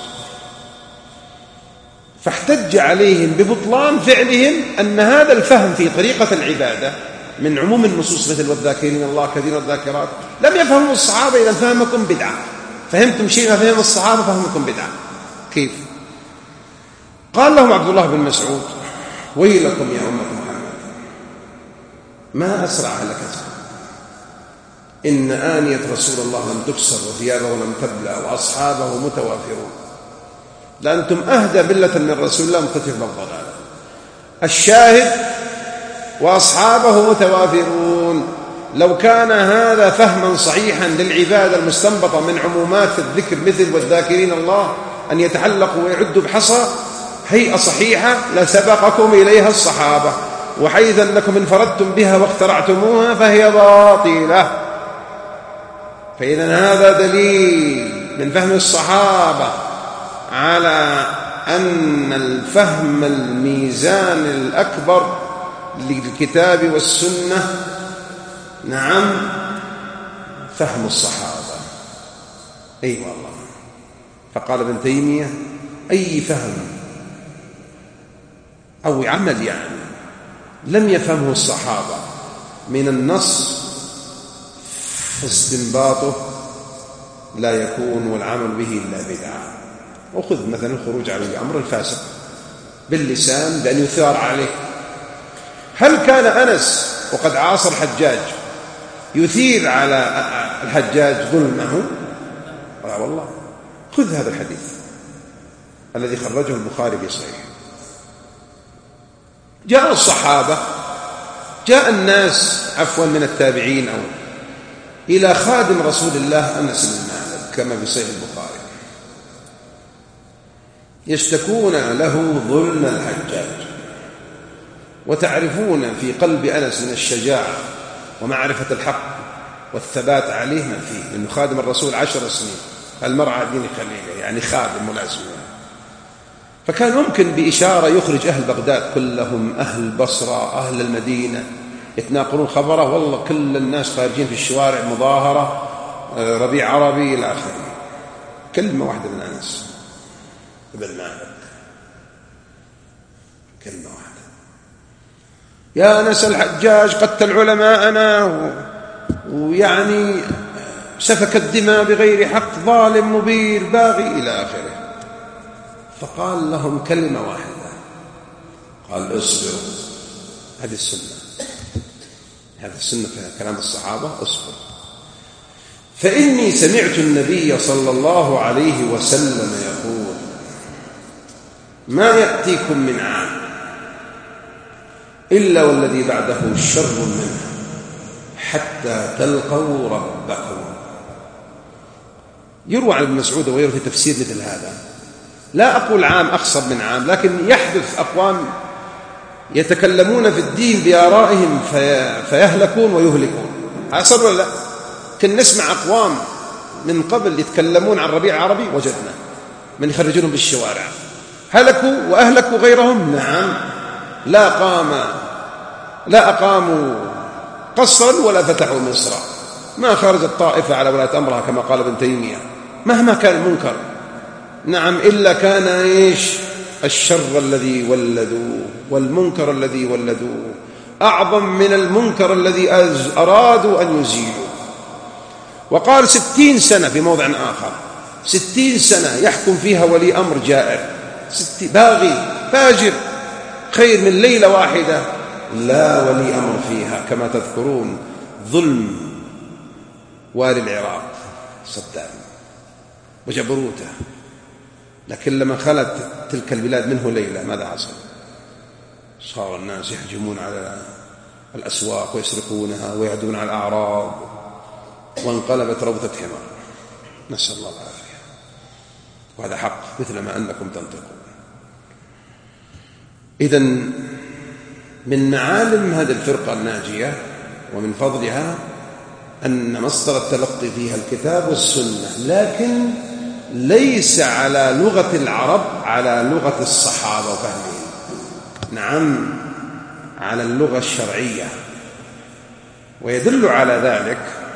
فاحتج عليهم ببطلان فعلهم أن هذا الفهم في طريقة العبادة من عموم النصوص مثل والذاكرين الله كثيرا والذاكرات لم يفهموا الصحابة. إذا فهمكم بدعة، فهمتم شيء ما فهم الصحابة فهمكم بدعة. كيف؟ قال لهم عبد الله بن مسعود ويلكم يا أمة محمد ما أسرع هلكتكم، إن آنية رسول الله لم تكسر وثيابه لم تبلى وأصحابه متوافرون، لأنتم أهدى ملة من رسول الله مختلف بالضلال. الشاهد وأصحابه متوافرون. لو كان هذا فهما صحيحا للعبادة المستنبطة من عمومات الذكر مثل والذاكرين الله أن يتعلقوا ويعدوا بحصى هيئة صحيحة لسبقكم إليها الصحابة، وحيث أنكم انفردتم بها واخترعتموها فهي باطلة. فإذا هذا دليل من فهم الصحابة على أن الفهم الميزان الأكبر للكتاب والسنة نعم فهم الصحابة. أي أيوة والله. فقال ابن تيمية أي فهم أو عمل يعني لم يفهمه الصحابة من النص فاستنباطه لا يكون والعمل به إلا بدعة. وخذ مثلا الخروج على الأمر الفاسق باللسان بأن يثار عليه. هل كان أنس وقد عاصر الحجاج يثير على الحجاج ظلمه؟ لا والله. خذ هذا الحديث الذي خرجه البخاري في صحيحه. جاء الصحابة جاء الناس عفوا من التابعين أو إلى خادم رسول الله أنس بن مالك كما في صحيح البخاري يشتكون له ظلم الحجاج. وتعرفون في قلب أنس من الشجاعة ومعرفة الحق والثبات عليه ما فيه، لأنه خادم الرسول عشر سنين، المرعى دين خليله يعني خادم ملازم. فكان ممكن بإشارة يخرج أهل بغداد كلهم، أهل البصرة، أهل المدينة، يتناقلون خبره، والله كل الناس خارجين في الشوارع مظاهرة ربيع عربي إلى آخره. كلمة واحدة من أنس بن مالك، كلمة واحدة: يا أنس الحجاج قتل علماءنا ويعني سفك الدماء بغير حق، ظالم مبير باغي إلى آخره. فقال لهم كلمة واحدة، قال: اصبروا. هذه السنة، هذه السنة في كلام الصحابة: اصبروا، فإني سمعت النبي صلى الله عليه وسلم يقول: ما يأتيكم من عام إلا والذي بعده شر منه حتى تلقوا ربكم. يروى عن ابن مسعود وغيره في تفسير مثل هذا. لا أقول عام أخصر من عام، لكن يحدث أقوام يتكلمون في الدين بآرائهم في فيهلكون ويهلكون. أصر ولا لا؟ كن نسمع أقوام من قبل يتكلمون عن ربيع عربي، وجدنا من يخرجونهم بالشوارع، هلكوا وأهلكوا غيرهم. نعم، لا قام لا أقاموا قصرا ولا فتحوا مصرا، ما خرجت طائفة على ولاة أمرها كما قال ابن تيمية مهما كان المنكر. نعم، إلا كان إيش؟ الشر الذي ولدوه والمنكر الذي ولدوه أعظم من المنكر الذي أرادوا أن يزيلوا. وقال ستين سنة في موضع آخر، ستين سنة يحكم فيها ولي أمر جائر باغي فاجر، خير من ليلة واحدة لا ولي أمر فيها، كما تذكرون ظلم والي العراق صدام وجبروته. لكن لما خلت تلك البلاد منه ليلة ماذا حصل؟ صار الناس يهجمون على الأسواق ويسرقونها ويعدون على الأعراض، وانقلبت روضة حمار، نسأل الله العافية. وهذا حق مثل ما أنكم تنطقون. إذن من معالم هذه الفرقة الناجية ومن فضلها أن مصدر التلقي فيها الكتاب والسنة، لكن ليس على لغة العرب، على لغة الصحابة وفهمهم. نعم، على اللغة الشرعية. ويدل على ذلك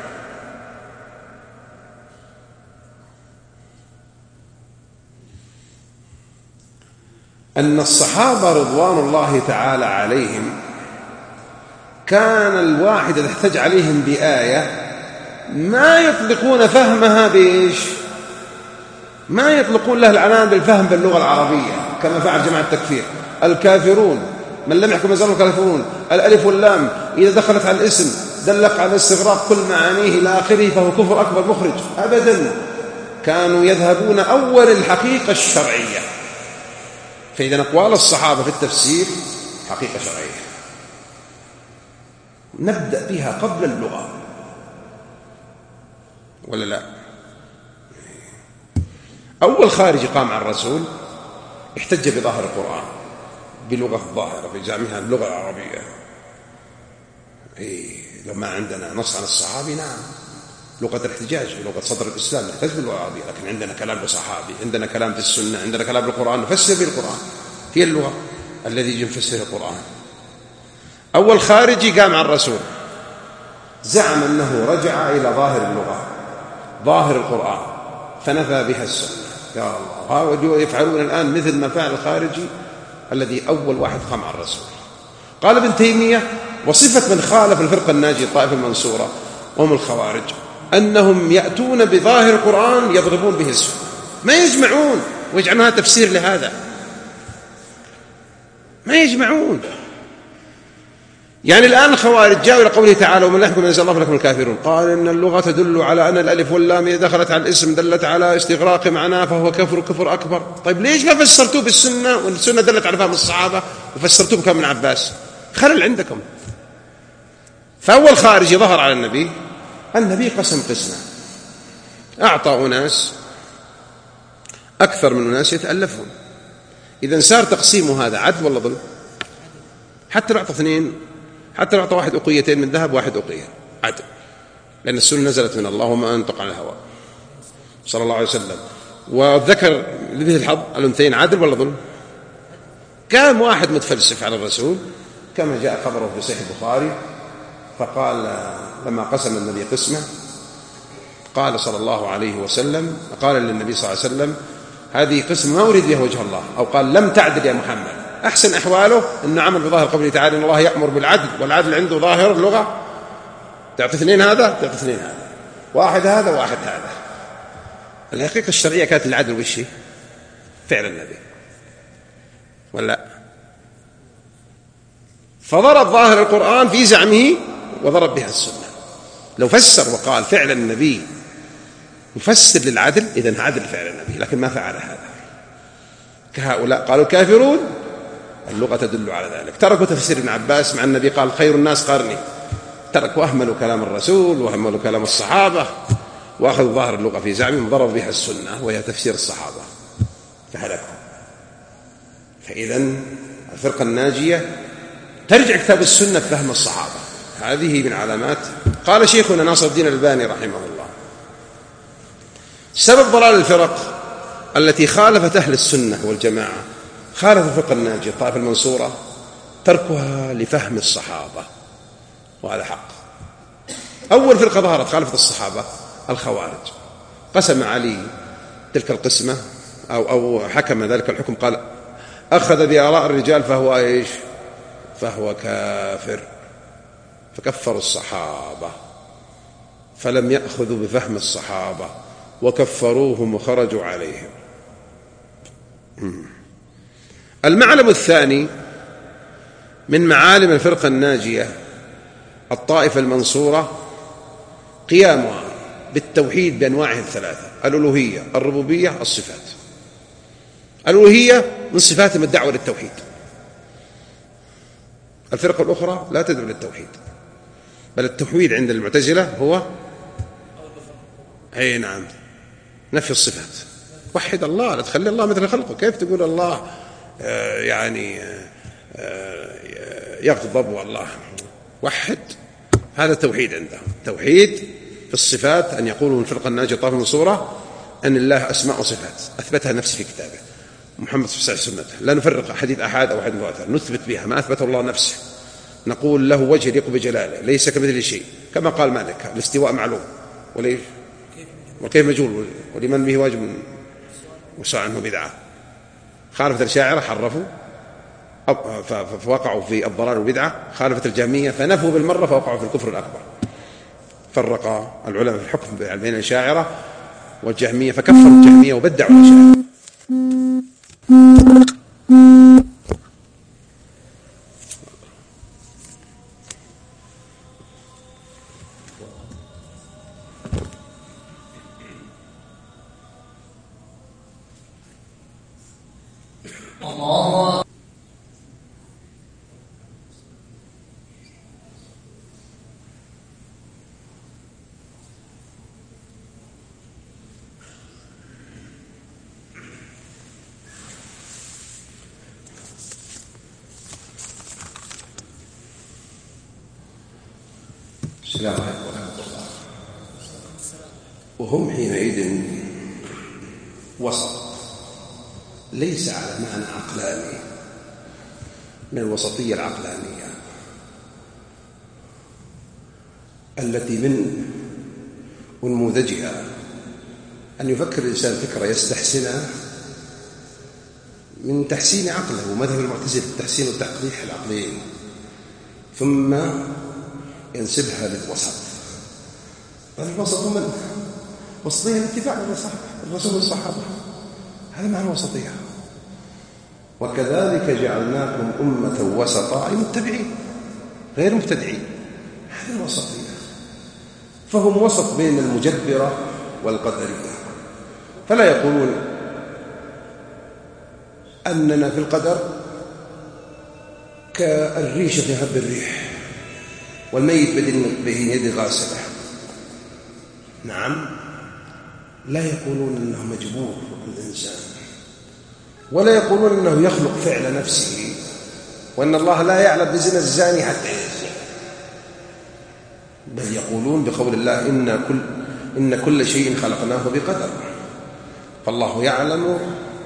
أن الصحابة رضوان الله تعالى عليهم كان الواحد إذا احتج عليهم بآية ما يطلقون فهمها بإيش؟ ما يطلقون له العنان بالفهم باللغة العربية كما فعل جماعة التكفير. الكافرون من لم يحكم يزال الكافرون، الألف واللام إذا دخلت على الاسم دلق على استغراق كل معانيه إلى آخره فهو كفر أكبر مخرج. أبدا، كانوا يذهبون أول الحقيقة الشرعية. فإذا أقوال الصحابة في التفسير حقيقة شرعية نبدأ بها قبل اللغة، ولا لا؟ أول خارج قام عن الرسول احتج بظاهر القرآن بلغة الظاهرة في جامعها اللغة العربية. إيه، لو ما عندنا نص عن الصحابي نعم لغة الاحتجاج لغة صدر الإسلام نحتج باللغة العربية، لكن عندنا كلام بصحابي، عندنا كلام في السنة، عندنا كلام بالقرآن نفسر بالقرآن، هي اللغة الذي يجي نفسر القرآن. أول خارجي قام عن الرسول زعم أنه رجع إلى ظاهر اللغة، ظاهر القرآن، فنفى بها السنة. يا الله، يفعلون الآن مثل ما فعل الخارجي الذي أول واحد قام على الرسول. قال ابن تيمية: وصفة من خالف الفرقة الناجية الطائفة المنصورة وهم الخوارج أنهم يأتون بظاهر القرآن يضربون به السنة، ما يجمعون ويجعلونها تفسير لهذا، ما يجمعون. يعني الآن الخوارج جاءوا إلى قوله تعالى: ومن لا يحكم أنزل الله فلكم الكافرون. قال إن اللغة تدل على أن الألف واللام إذا دخلت على الاسم دلت على استغراق معناه فهو كفر كفر أكبر. طيب ليش ما فسرتوه بالسنة والسنة دلت على فهم الصحابة وفسرتوه بكلام ابن عباس؟ خلل عندكم. فأول خارجي ظهر على النبي، النبي قسم قسمة، أعطى أناس أكثر من أناس يتألفون. إذا صار تقسيمه هذا عدل ولا ظلم؟ حتى لو أعطى اثنين، حتى لو أعطى واحد أقيتين من ذهب واحد أقية، عدل، لأن السنة نزلت من الله وما أنطق عن الهوى صلى الله عليه وسلم. وذكر لذي الحظ الأنثيين، عدل ولا ظلم؟ كان واحد متفلسف على الرسول كما جاء خبره في صحيح البخاري، فقال لما قسم النبي قسمه قال صلى الله عليه وسلم، قال للنبي صلى الله عليه وسلم: هذه قسم ما أريد بها وجه الله، أو قال: لم تعدل يا محمد. أحسن أحواله أنه عمل بظاهر قوله تعالى: إن الله يأمر بالعدل، والعدل عنده ظاهر اللغة، تعطي اثنين هذا تعطي اثنين هذا، واحد هذا واحد هذا. الحقيقة الشرعية كانت العدل وش هي؟ فعل النبي ولا؟ فضرب ظاهر القرآن في زعمه وضرب بها السنة. لو فسر وقال فعل النبي يفسر للعدل، إذن عدل فعل النبي، لكن ما فعل هذا. كهؤلاء قالوا الكافرون اللغة تدل على ذلك، تركوا تفسير ابن عباس مع النبي قال: خير الناس قرني، تركوا وأهملوا كلام الرسول وأهملوا كلام الصحابة وأخذوا ظاهر اللغة في زعمهم وضربوا بها السنة وهي تفسير الصحابة فهلكوا. فإذا الفرقة الناجية ترجع كتاب السنة فهم الصحابة، هذه من علامات. قال شيخنا ناصر الدين الألباني رحمه الله: سبب ضلال الفرق التي خالفت أهل السنة والجماعة، خالف الفرقة الناجية الطائفة المنصورة، تركها لفهم الصحابة، وهذا حق. أول فرقة ظهرت خالفت الصحابة الخوارج، قسم علي تلك القسمة أو, أو حكم ذلك الحكم، قال: أخذ بآراء الرجال فهو إيش؟ فهو كافر، فكفروا الصحابة، فلم يأخذوا بفهم الصحابة وكفروهم وخرجوا عليهم. المعلم الثاني من معالم الفرقة الناجية الطائفة المنصورة قيامها بالتوحيد بأنواعه الثلاثة: الألوهية، الربوبية، الصفات. الألوهية من صفاتهم الدعوة للتوحيد. الفرقة الأخرى لا تدعو للتوحيد، بل التوحيد عند المعتزلة هو أي نعم نفي الصفات. وحد الله، لا تخلي الله مثل خلقه. كيف تقول الله آه يعني آه يغضب والله؟ وحد، هذا التوحيد عندهم. توحيد في الصفات أن يقولوا الفرقة الناجية الطائفة المنصورة أن الله أسماء وصفات أثبتها نفسه في كتابه، محمد صلى الله عليه وسلم سنته، لا نفرق حديث أحد أو حديث متواتر، نثبت بها ما أثبته الله نفسه. نقول له وجه يليق بجلاله، ليس كمثل شيء، كما قال مالك: الاستواء معلوم وليش وكيف مجهول، ولمن به واجب وساء عنه بدعة. خالفت الأشاعرة حرفوا فوقعوا في الضلال والبدعة، خالفت الجهمية فنفوا بالمرة فوقعوا في الكفر الأكبر. فرق العلماء في الحكم بين الأشاعرة والجهمية فكفروا الجهمية وبدعوا الأشاعرة. الله السلام عليكم ورحمة الله. وهم حينئذ وسط، ليس على معنى عقلاني من الوسطية العقلانية، التي من أنموذجها أن يفكر الإنسان فكرة يستحسنها من تحسين عقله، ومذهب المعتزلة التحسين والتقبيح العقليين، ثم ينسبها للوسط. الوسط من وسطية الاتباع الرسول والصحابة، هذا معنى الوسطية. وكذلك جعلناكم أمة وسطا، أي متبعين غير مبتدعين، هذه الوسطية. فهم وسط بين المجبرة والقدرية، فلا يقولون أننا في القدر كالريشة في هب الريح والميت بين يد غاسلة. نعم، لا يقولون أنه مجبور الإنسان، ولا يقولون أنه يخلق فعل نفسه، وأن الله لا يعلم بزنا الزاني حتى يزني، بل يقولون بقول الله إن كل, إن كل شيء خلقناه بقدر. فالله يعلم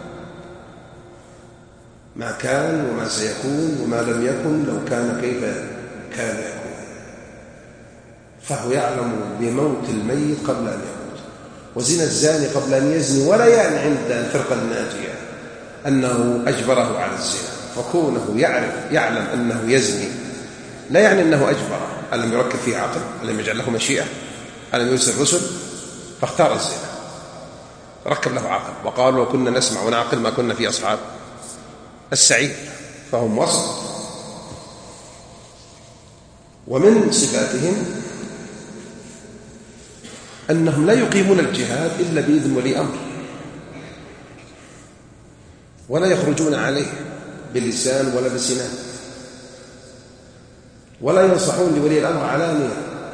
ما كان وما سيكون وما لم يكن لو كان كيف كان يكون، فهو يعلم بموت الميت قبل أن يموت وزنا الزاني قبل أن يزني، ولا يعني عند الفرقة الناجية أنه أجبره على الزنا، فكونه يعرف يعلم أنه يزني لا يعني أنه أجبره. ألم يركب فيه عقل؟ ألم يجعل له مشيئة؟ ألم يرسل رسل؟ فاختار الزنا، ركب له عقل، وقالوا كنا نسمع ونعقل ما كنا في أصحاب السعير. فهم وسط. ومن صفاتهم أنهم لا يقيمون الجهاد إلا بإذن ولي أمر، ولا يخرجون عليه بلسان ولا بسنان، ولا ينصحون لولي الأمر علانية،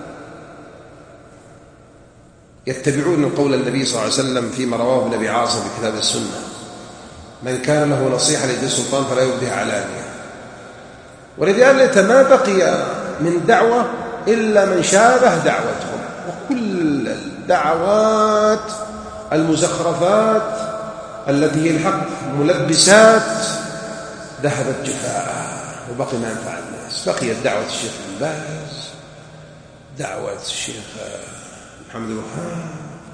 يتبعون قول النبي صلى الله عليه وسلم فيما رواه ابن أبي عاصم في كتاب السنة: من كان له نصيحة لذي السلطان فلا يبديها علانية. ولذلك ما بقي من دعوة إلا من شابه دعوتهم، وكل الدعوات المزخرفات التي هي الحق ملبسات ذهبت جفاء، وبقي ما ينفع الناس. بقيت دعوة الشيخ بن باز، دعوة الشيخ محمد الوهاب،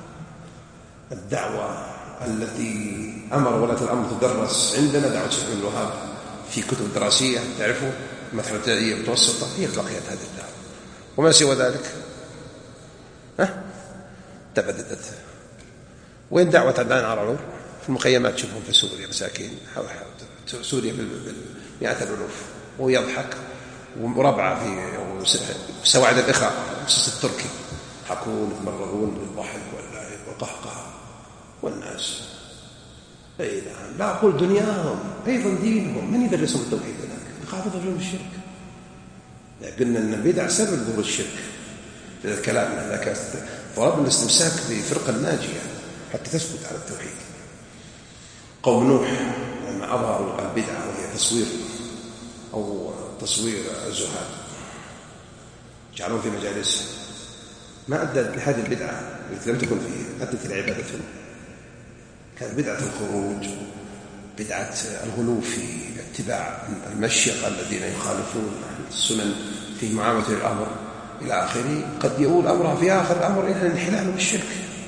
الدعوة التي أمر ولاة الأمر تدرس عندنا، دعوة الشيخ بن الوهاب في كتب دراسية تعرفوا مرحلة ابتدائية متوسطة، هي بقيت هذه الدعوة. وما سوى ذلك ها تبددت. وين دعوة عدنان عرعور؟ في المخيمات تشوفهم في سوريا مساكين، سوريا بالمئات الألوف، ويضحك. وربعة في سواعد الإخاء المسلسل التركي، يضحكون يتمرغون بالضحك والقهقه، والناس أي نعم. لا أقول دنياهم، أيضا دينهم. من يدرسهم التوحيد هناك؟ يخافض رجل الشرك. قلنا أن البدع سبب ظهور الشرك. إذا الكلام هذا طلب الاستمساك بفرقة الناجية حتى تثبت على التوحيد. قوم نوح لما أظهروا البدعة وهي تصوير أو تصوير الزهاد، جعلون في مجالسهم، ما أدت لهذه البدعة التي لم تكن فيه، أدت إلى عبادتهم. كانت بدعة الخروج، بدعة الغلو في اتباع المشيخة الذين يخالفون السنن في معاملة الأمر إلى آخره. قد يؤول أمرها في آخر الأمر إلى الانحلال والشرك،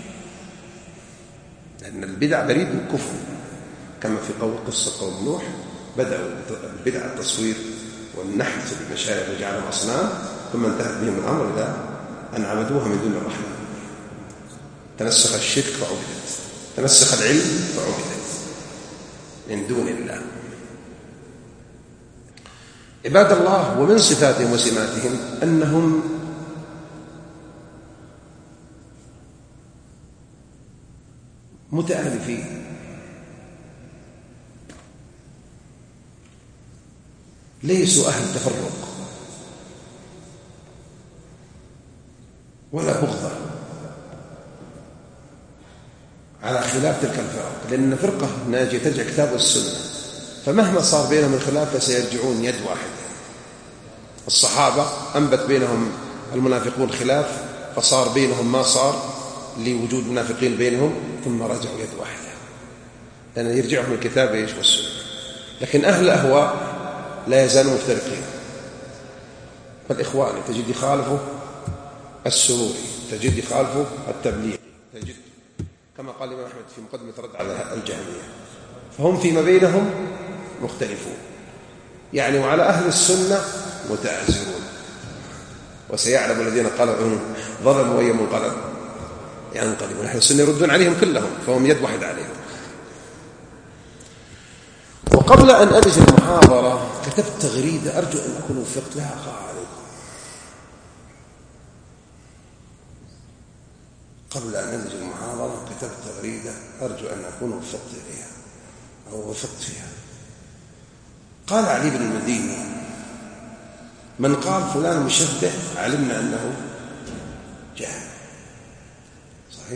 لأن البدع بريد من الكفر، كما في قول قصة قوم نوح بدأوا بدعة التصوير والنحت بالمشايخ وجعلهم أصنام، ثم انتهت بهم الأمر إلى أن عبدوها من دون الرحمن. تنسخ الشرك فعبدت، تنسخ العلم فعبدت من دون الله. عباد الله، ومن صفاتهم وسماتهم أنهم متآلفين، ليسوا أهل تفرق ولا بغضة، على خلاف تلك الفرق، لأن فرقة ناجية ترجع كتاب والسنة، فمهما صار بينهم الخلاف فسيرجعون يد واحدة. الصحابة أنبت بينهم المنافقون خلاف، فصار بينهم ما صار لوجود منافقين بينهم، ثم رجعوا يد واحدة، لأن يرجعهم الكتاب إيش والسنة. لكن أهل الأهواء لا يزالوا مفترقين، فالإخوان تجد يخالفوا السروري تجد يخالفه التبليغي، تجد كما قال الإمام أحمد في مقدمة رد على الجهمية. فهم فيما بينهم مختلفون يعني، وعلى أهل السنة متآزرون. وسيعلم الذين قالوا عنهم ظلموا أي منقلب ينقلبون. أهل السنة يردون عليهم كلهم، فهم يد واحد عليهم. وقبل أن أبدأ المحاضرة كتبت تغريدة أرجو أن أكون وفقت لها عليكم. قبل أن أبدأ المحاضرة كتبت تغريدة أرجو أن أكون وفقت إليها أو وفقت فيها. قال علي بن المديني: من قال فلان مشبه علمنا أنه جاهل. صحيح؟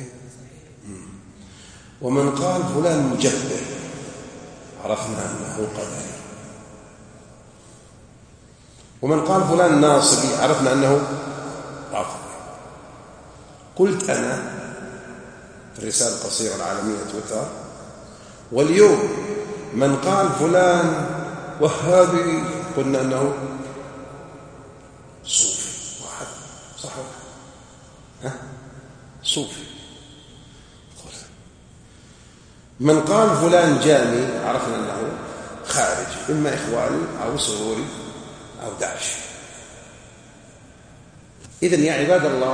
ومن قال فلان مجبر عرفنا أنه قدري. ومن قال فلان ناصبي عرفنا أنه رافضي. قلت أنا في الرسالة القصيرة العالمية تويتر: واليوم من قال فلان وهابي قلنا أنه صوفي. واحد صح؟ ها؟ صوفي. من قال فلان جامي عرفنا أنه خارجي، إما إخواني أو سروري أو داعش. إذن يا عباد الله،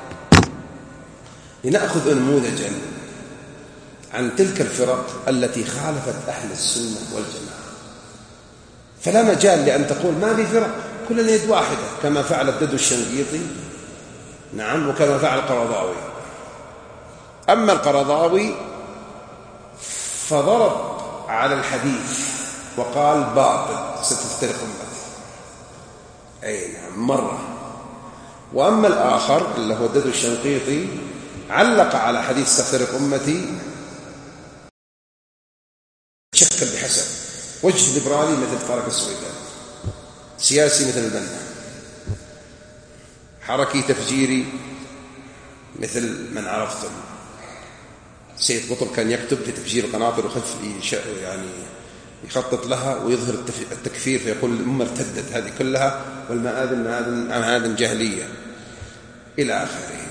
لنأخذ نموذجا عن تلك الفرق التي خالفت أهل السنة والجماعة. فلا مجال لأن تقول ما في فرق، كلنا يد واحدة، كما فعل الددو الشنقيطي، نعم، وكما فعل القرضاوي. أما القرضاوي فضرب على الحديث وقال باطل ستفترق أمتي، أي نعم مرة. وأما الآخر اللي هو الددو الشنقيطي علق على حديث ستفترق أمتي، شكل بحسب وجه ليبرالي مثل طارق السويدان، سياسي مثل البنا، حركي تفجيري مثل من عرفتم. سيد قطب كان يكتب في تفجير القناطر وخف يعني يخطط لها ويظهر التكفير، فيقول الأمة ارتدت هذه كلها والمآذن مآذن جاهلية إلى آخره.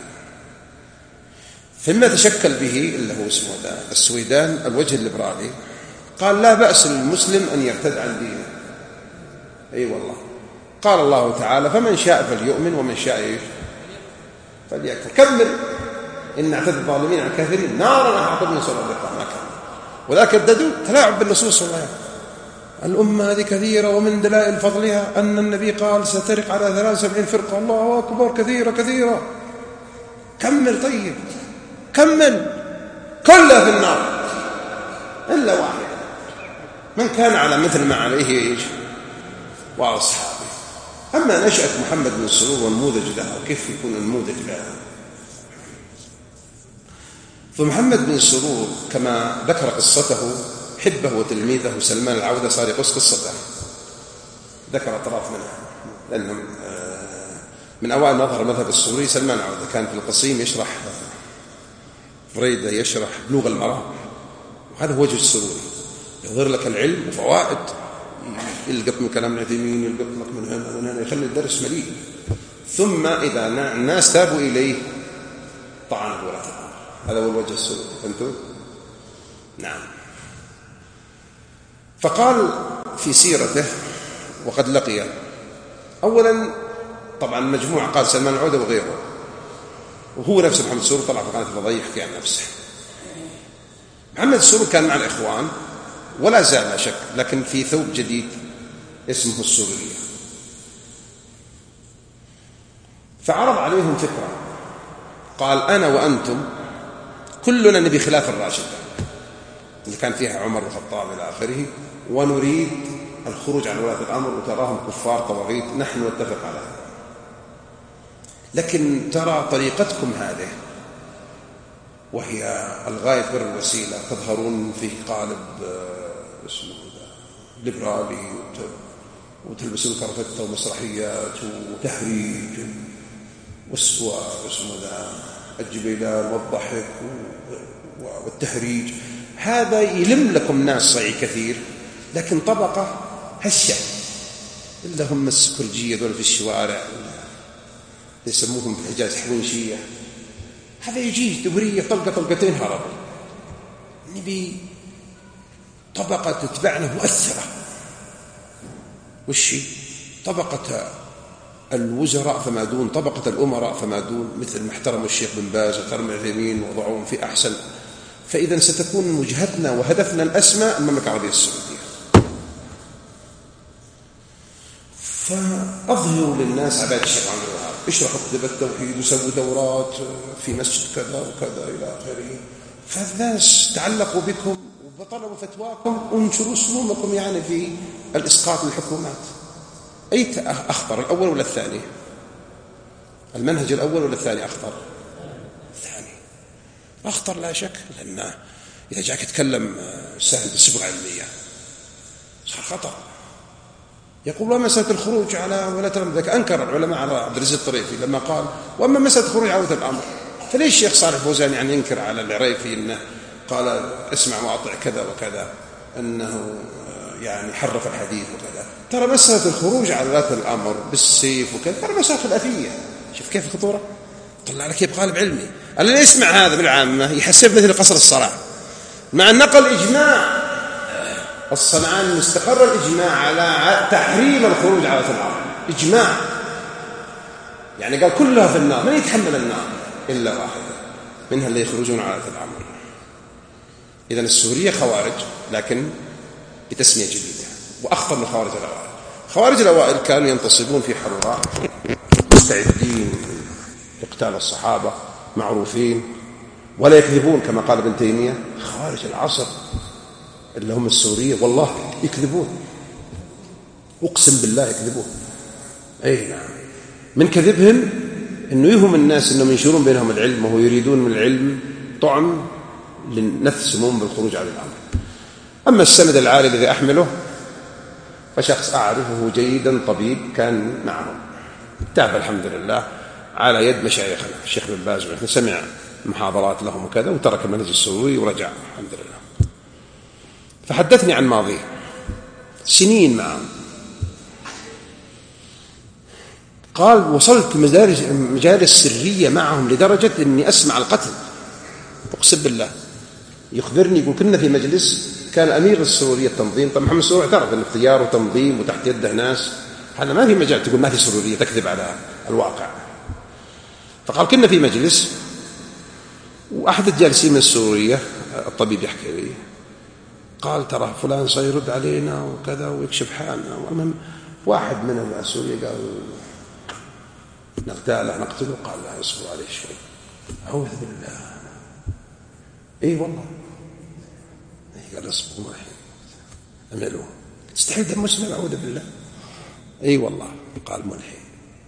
ثم تشكل به اللي هو اسمه السويدان الوجه الليبرالي، قال لا بأس للمسلم أن يرتد عن دينه. أي أيوة والله، قال الله تعالى: فمن شاء فليؤمن ومن شاء فليكفر. كمل: إن اعتد الظالمين على الكافرين نارا أحاط بهم سرادقها. ما كان وذاك الددو تلاعب بالنصوص. والله الأمة هذه كثيرة، ومن دلائل فضلها أن النبي قال سترق على ثلاث وسبعين فرقة. الله أكبر، كثيرة كثيرة. كمل طيب، كمل، كلها في النار إلا واحدة، من كان على مثل ما عليه إيش وأصحابه. أما نشأة محمد بن سرور والنموذج له وكيف يكون النموذج له، فمحمد بن سرور كما ذكر قصته حبه وتلميذه سلمان العودة صار يقص قصته، ذكر أطراف منها، لأنه من أوائل ما ظهر المذهب السروري سلمان العودة كان في القصيم يشرح فريدة، يشرح بلوغ المرام، وهذا هو وجه السروري، يظهر لك العلم وفوائد، يلقط من كلام العثيمين، يلقط لك من هنا ومن هنا، يخلي الدرس مليء. ثم إذا الناس تابوا إليه طعنه ولا تطعنه. هذا هو الوجه السروري. فهمتوا؟ نعم. فقال في سيرته وقد لقي أولا طبعا مجموعة، قال سلمان العودة وغيره، وهو نفسه محمد السرور طلع في قناة الفضائية يحكي عن نفسه. محمد السرور كان مع الإخوان ولا زال لا شك، لكن في ثوب جديد اسمه السرورية. فعرض عليهم فكرة، قال: أنا وأنتم كلنا نبي خلاف الراشدة اللي كان فيها عمر الخطاب إلى آخره، ونريد الخروج عن ولاة الأمر، وتراهم كفار طواغيت، نحن نتفق على هذا، لكن ترى طريقتكم هذه وهي الغاية غير الوسيلة، تظهرون فيه قالب اسمه ليبرالي، وتلبسون كرفتة ومسرحيات وتهريج واسمه ذا الجبيلان والضحك والتهريج. هذا يلم لكم ناس صعي كثير، لكن طبقة هشة اللي هم السكرجية دول في الشوارع يسموهم في الحجاز حوينشية، هذا يجي دبرية طلقة طلقتين هرب. نبي طبقة تتبعنا مؤثرة، وشي طبقة الوزراء فما دون، طبقة الأمراء فما دون، مثل ما احترموا الشيخ بن باز واحترموا العثيمين ووضعوهم في أحسن. فإذا ستكون وجهتنا وهدفنا الأسمى المملكة العربية السعودية. فأظهروا للناس عبادة الشيخ عبد الوهاب، اشرحوا كتب التوحيد وسووا دورات في مسجد كذا وكذا إلى آخره. فالناس تعلقوا بكم وطلبوا فتواكم وانشروا سمومكم يعني في الإسقاط للحكومات. أي أخطر، الأول ولا الثاني؟ المنهج الأول ولا الثاني أخطر؟ الثاني أخطر لا شك، لأن إذا جاك يتكلم سهل بصبغة علمية صار خطر. يقول وما مسألة الخروج على ولاة الأمر، ذاك أنكر العلماء على عبد العزيز الطريفي لما قال وأما مسألة الخروج على ولاة الأمر. فليش الشيخ صالح فوزان يعني ينكر على العريفي أنه قال اسمع وأطع كذا وكذا، أنه يعني حرف الحديث وكذا؟ ترى مسألة الخروج على ولاة الأمر بالسيف وكذا ترى مسألة خلافية. شوف كيف الخطورة، طلع لك يبقى قالب علمي. أنا يسمع هذا بالعامة يحسب مثل قصر الصلاة، مع النقل إجماع الصنعاني مستقر الإجماع على تحريم الخروج على ولاة الأمر، إجماع يعني قال كلها في النار، من يتحمل النار إلا واحدة منها اللي يخرجون على ولاة الأمر. إذن السورية خوارج لكن بتسمية جديدة، وأخطر من خوارج الأوائل. خوارج الأوائل كانوا ينتصبون في حروراء مستعدين لقتال الصحابة، معروفين ولا يكذبون كما قال ابن تيمية. خوارج العصر اللي هم السورية والله يكذبون، أقسم بالله يكذبون. أي نعم، من كذبهم أنه يهم الناس أنهم ينشرون بينهم العلم، وهو يريدون من العلم طعم لنفس سموم بالخروج على الأمر. أما السند العالي الذي أحمله فشخص أعرفه جيدا، طبيب كان معهم، تاب الحمد لله على يد مشايخنا الشيخ بن باز، سمع محاضرات لهم وكذا وترك المنهج السوري ورجع الحمد لله. فحدثني عن ماضيه سنين معهم، قال وصلت مجالس سرية معهم لدرجة أني أسمع القتل، أقسم بالله. يخبرني يقول كنا في مجلس كان أمير السرورية التنظيم، طبعا محمد السروري اعترف أن اختيار وتنظيم وتحت يده ناس، هذا ما في مجال تقول ما في سرورية، تكذب على الواقع. فقال كنا في مجلس وأحد الجالسين من السرورية الطبيب يحكي لي، قال ترى فلان سيرد علينا وكذا ويكشف حالنا. والمهم واحد منهم السورية قال نغتاله نقتله، قال لا يصبر عليه شوي، أعوذ بالله. اي والله قال اصبروا الحين املوا، تستحيل دم مسلم، اعوذ بالله. اي والله قال ملحي.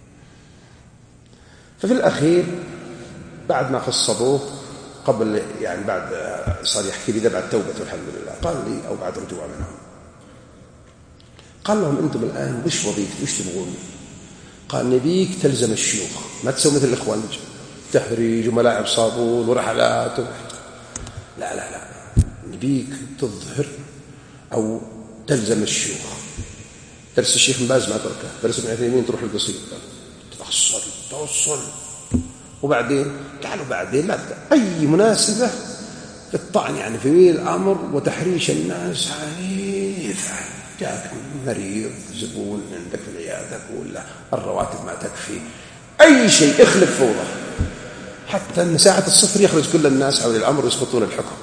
ففي الاخير بعد ما خصبوه قبل يعني بعد صار يحكي لي ده بعد توبته الحمد لله، قال لي او بعد رجوع منهم، قال لهم انتم الان وش وظيفتكم وش تبغون؟ قال نبيك تلزم الشيوخ، ما تسوي مثل الاخوان تهريج وملاعب صابون ورحلات و... لا لا لا، نبيك تظهر أو تلزم الشيوخ. درس الشيخ بن باز ما تركه، درس ابن عثيمين تروح القصيد توصل توصل، وبعدين تعالوا بعدين لا أي مناسبة الطعن يعني في ولي الأمر وتحريش الناس عنيفة. جاك مريض زبون عندك في العيادة ولا الرواتب ما تكفي، أي شيء اخلف فوضى، حتى أن ساعة الصفر يخرج كل الناس حول الأمر ويسقطون الحكم.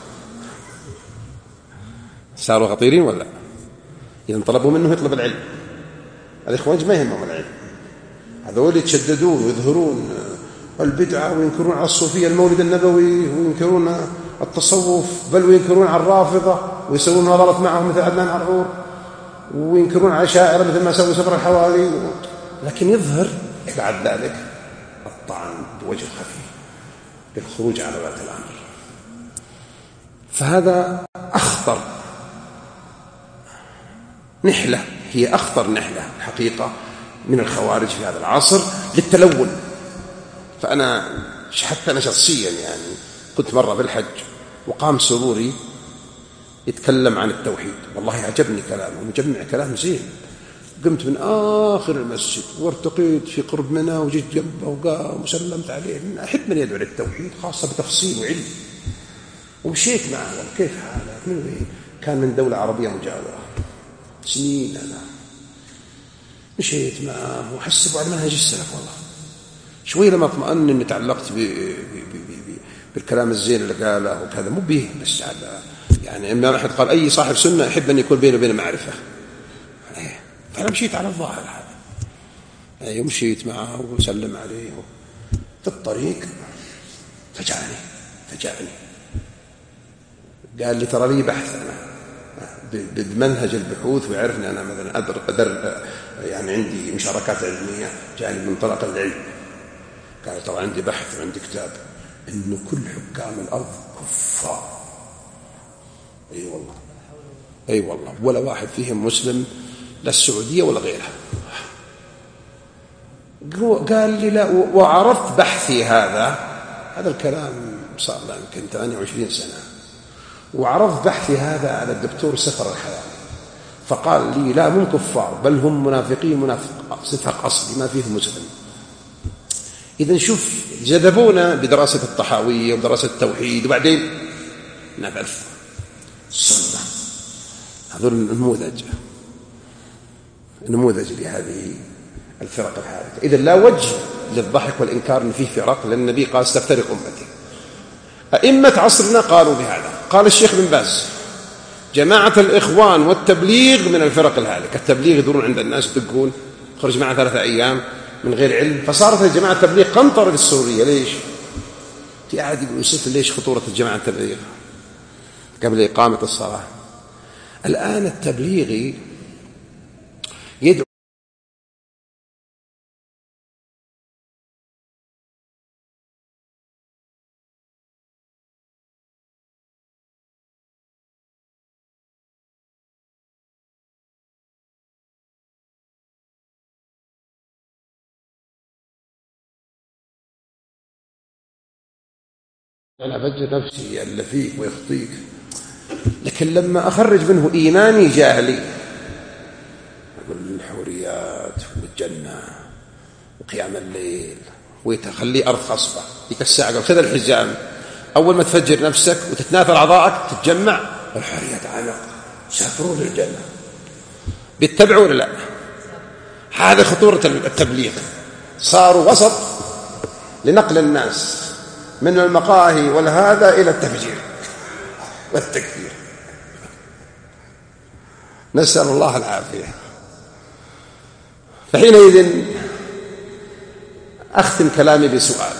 صاروا خطيرين ولا؟ إذا طلبوا منه يطلب العلم. الإخوان ما يهمهم العلم، هذول يتشددون ويظهرون البدعة وينكرون على الصوفية المولد النبوي وينكرون التصوف، بل وينكرون على الرافضة ويسوون نظرات معهم مثل عدنان عرعور، وينكرون على شاعر مثل ما سووا سفر الحوالي. لكن يظهر بعد ذلك الطعن بوجه خفيف بالخروج على ولاة الأمر. فهذا أخطر نحلة، هي أخطر نحلة الحقيقة من الخوارج في هذا العصر للتلون. فأنا حتى أنا شخصيا يعني كنت مرة بالحج وقام سروري يتكلم عن التوحيد، والله عجبني كلامه، مجمع كلام زين، قمت من آخر المسجد وارتقيت في قرب منه وجيت جنبه وقام وسلمت عليه. أحب من يدعو للتوحيد خاصة بتفصيل وعلم. ومشيت معه. كيف حالك؟ من وين؟ كان من دولة عربية مجاورة سنين. أنا مشيت معه وحسبوا على منهج السلف. والله شوي لما اطمأن أني تعلقت بالكلام الزين اللي قاله وكذا، مو به بس على يعني إمام أحد قال أي صاحب سنة يحب أن يكون بينه وبين معرفة. فأنا مشيت على الظاهر هذا. يعني مشيت معه وسلم عليه في الطريق فجأني فجأني قال لي ترى لي بحث أنا بمنهج البحوث، ويعرفني أنا مثلا أدر, أدر يعني عندي مشاركات علمية جاني من منطلق العلم. قال ترى عندي بحث وعندي كتاب إنه كل حكام الأرض كفار. أي أيوة والله أي أيوة والله ولا واحد فيهم مسلم، لا السعودية ولا غيرها. قال لي لا. وعرفت بحثي هذا هذا الكلام صار له يمكن ثمانية وعشرين سنة، وعرضت بحثي هذا على الدكتور سفر الحياة، فقال لي لا مو كفار بل هم منافقين منافق صفق أصلي ما فيه مسلم. إذن شوف جذبونا بدراسة الطحاوية ودراسة التوحيد، وبعدين نبث السنة. هذول النموذج نموذج لهذه الفرق الحادثة. إذن لا وجه للضحك والإنكار أن فيه فرق، لأن النبي قال ستفترق أمتي. أئمة عصرنا قالوا بهذا. قال الشيخ بن باز جماعة الإخوان والتبليغ من الفرق الهالكة. التبليغ يدورون عند الناس يدقون، خرج معه ثلاثة أيام من غير علم، فصارت الجماعة التبليغ قنطرة للسورية. ليش؟ في أحد يقول يوسف ليش خطورة الجماعة التبليغ قبل إقامة الصلاة؟ الآن التبليغي يدعو أنا أفجر نفسي اللي فيك ويخطيك، لكن لما أخرج منه إيماني جاهلي أقول الحوريات والجنة وقيام الليل ويتخلي أرض خصبة يكسع. قال خذ الحزام، أول ما تفجر نفسك وتتناثر أعضائك تتجمع الحوريات عنق سافروا للجنة. بيتبعوا ولا لا؟ هذا خطورة التبليغ. صاروا وسط لنقل الناس من المقاهي والهذا إلى التفجير والتكفير. نسأل الله العافية. فحينئذ أختم كلامي بسؤال.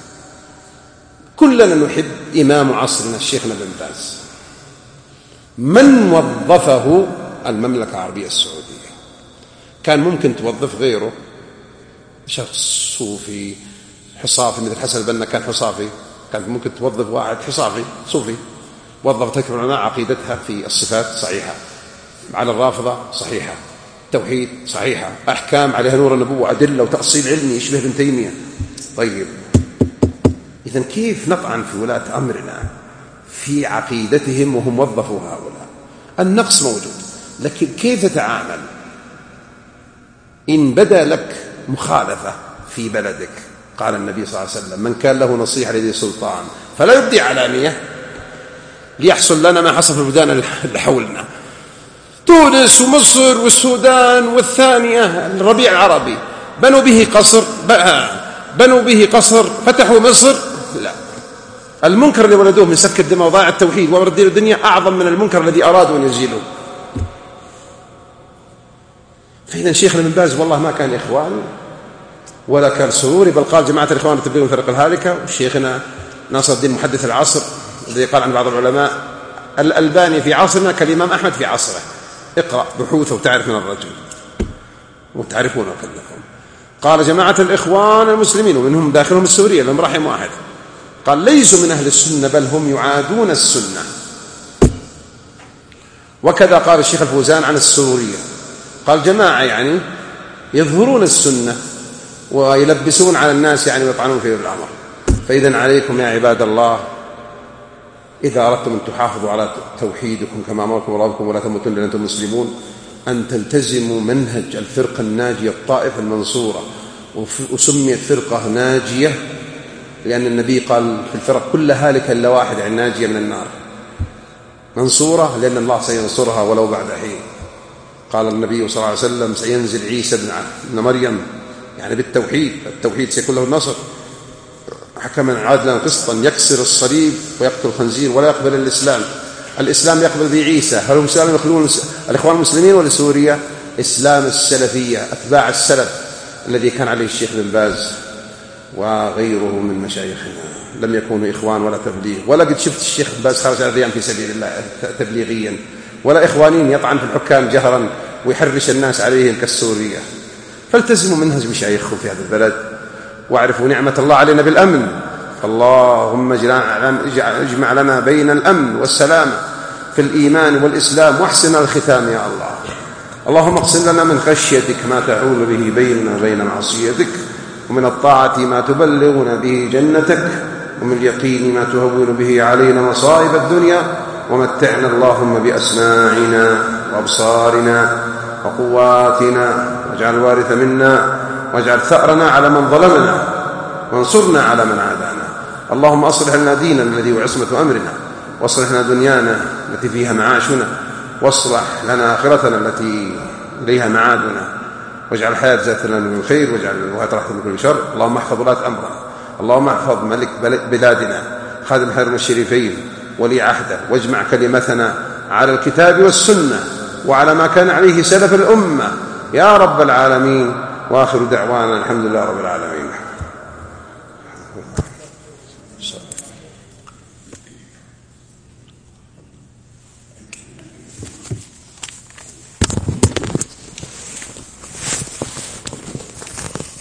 كلنا نحب إمام عصرنا الشيخ بن باز. من وظفه المملكة العربية السعودية؟ كان ممكن توظف غيره، شخص صوفي حصافي مثل حسن البنا كان حصافي، كان ممكن توظف واحد حصافي صوفي. وظفت هيك العلماء عقيدتها في الصفات صحيحة، على الرافضة صحيحة، توحيد صحيحة، أحكام عليها نور النبوة، أدلة وتأصيل علمي يشبه ابن تيمية. طيب إذن كيف نطعن في ولاة أمرنا في عقيدتهم وهم وظفوا هؤلاء؟ النقص موجود، لكن كيف تتعامل إن بدا لك مخالفة في بلدك؟ قال النبي صلى الله عليه وسلم من كان له نصيحة لذي سلطان فلا يبدي علانية ليحصل لنا ما حصل في البلدان اللي حولنا، تونس ومصر والسودان والثانية الربيع العربي، بنوا به قصر بنوا به قصر فتحوا مصر. لا، المنكر اللي ولدوه من سفك الدماء وضاع التوحيد وورد الدنيا أعظم من المنكر الذي أرادوا أن يزيلوه. فإذا شيخنا بن باز والله ما كان إخوان ولا كان سروري، بل قال جماعة الإخوان تبليغ من فرق الهالكة. وشيخنا ناصر الدين محدث العصر الذي قال عن بعض العلماء الألباني في عصرنا كالإمام أحمد في عصره. اقرأ بحوثه وتعرف من الرجل وتعرفون كلكم. قال جماعة الإخوان المسلمين ومنهم داخلهم السورية لهم رحم واحد، قال ليسوا من أهل السنة بل هم يعادون السنة. وكذا قال الشيخ الفوزان عن السرورية، قال جماعة يعني يظهرون السنة ويلبسون على الناس يعني ويطعنون في الأمر. فإذن عليكم يا عباد الله إذا أردتم أن تحافظوا على توحيدكم كما أمركم ربكم ولا تموتن إلا أنتم مسلمون أن تلتزموا منهج الفرقة الناجية الطائفة المنصورة. وسميت فرقة ناجية لأن النبي قال في الفرق كلها هالكة إلا واحد عن ناجية من النار. منصورة لأن الله سينصرها ولو بعد حين. قال النبي صلى الله عليه وسلم سينزل عيسى بن مريم يعني بالتوحيد، التوحيد سيكون له النصر، حكما عادلا قسطا يكسر الصليب ويقتل الخنزير ولا يقبل الإسلام. الإسلام يقبل به عيسى. هل هم إسلام يخلون الإخوان المسلمين ولا سوريا؟ إسلام السلفية أتباع السلف الذي كان عليه الشيخ بن باز وغيره من مشايخنا. لم يكونوا إخوان ولا تبليغ، ولا قد شفت الشيخ بن باز خرج عرضيا في سبيل الله تبليغيا، ولا إخوانين يطعن في الحكام جهرا ويحرش الناس عليهم كالسورية. فالتزموا منهج مشايخكم في هذا البلد واعرفوا نعمة الله علينا بالأمن. اللهم اجمع لنا بين الأمن والسلام في الإيمان والإسلام واحسن الختام يا الله. اللهم اقسم لنا من خشيتك ما تحول به بيننا وبين معصيتك، ومن الطاعة ما تبلغنا به جنتك، ومن اليقين ما تهون به علينا مصائب الدنيا، ومتعنا اللهم بأسماعنا وأبصارنا وقواتنا، واجعل الوارث منا، واجعل ثأرنا على من ظلمنا، وانصرنا على من عادانا. اللهم أصلح لنا ديننا الذي هو عصمة أمرنا، واصلح لنا دنيانا التي فيها معاشنا، واصلح لنا آخرتنا التي إليها معادنا، واجعل الحياة زادتنا من الخير، واجعل الموت راحة من كل شر. اللهم احفظ ولاة أمرنا، اللهم احفظ ملك بلادنا خادم الحرمين الشريفين ولي عهده، واجمع كلمتنا على الكتاب والسنة وعلى ما كان عليه سلف الأمة يا رب العالمين. وآخر دعوانا الحمد لله رب العالمين.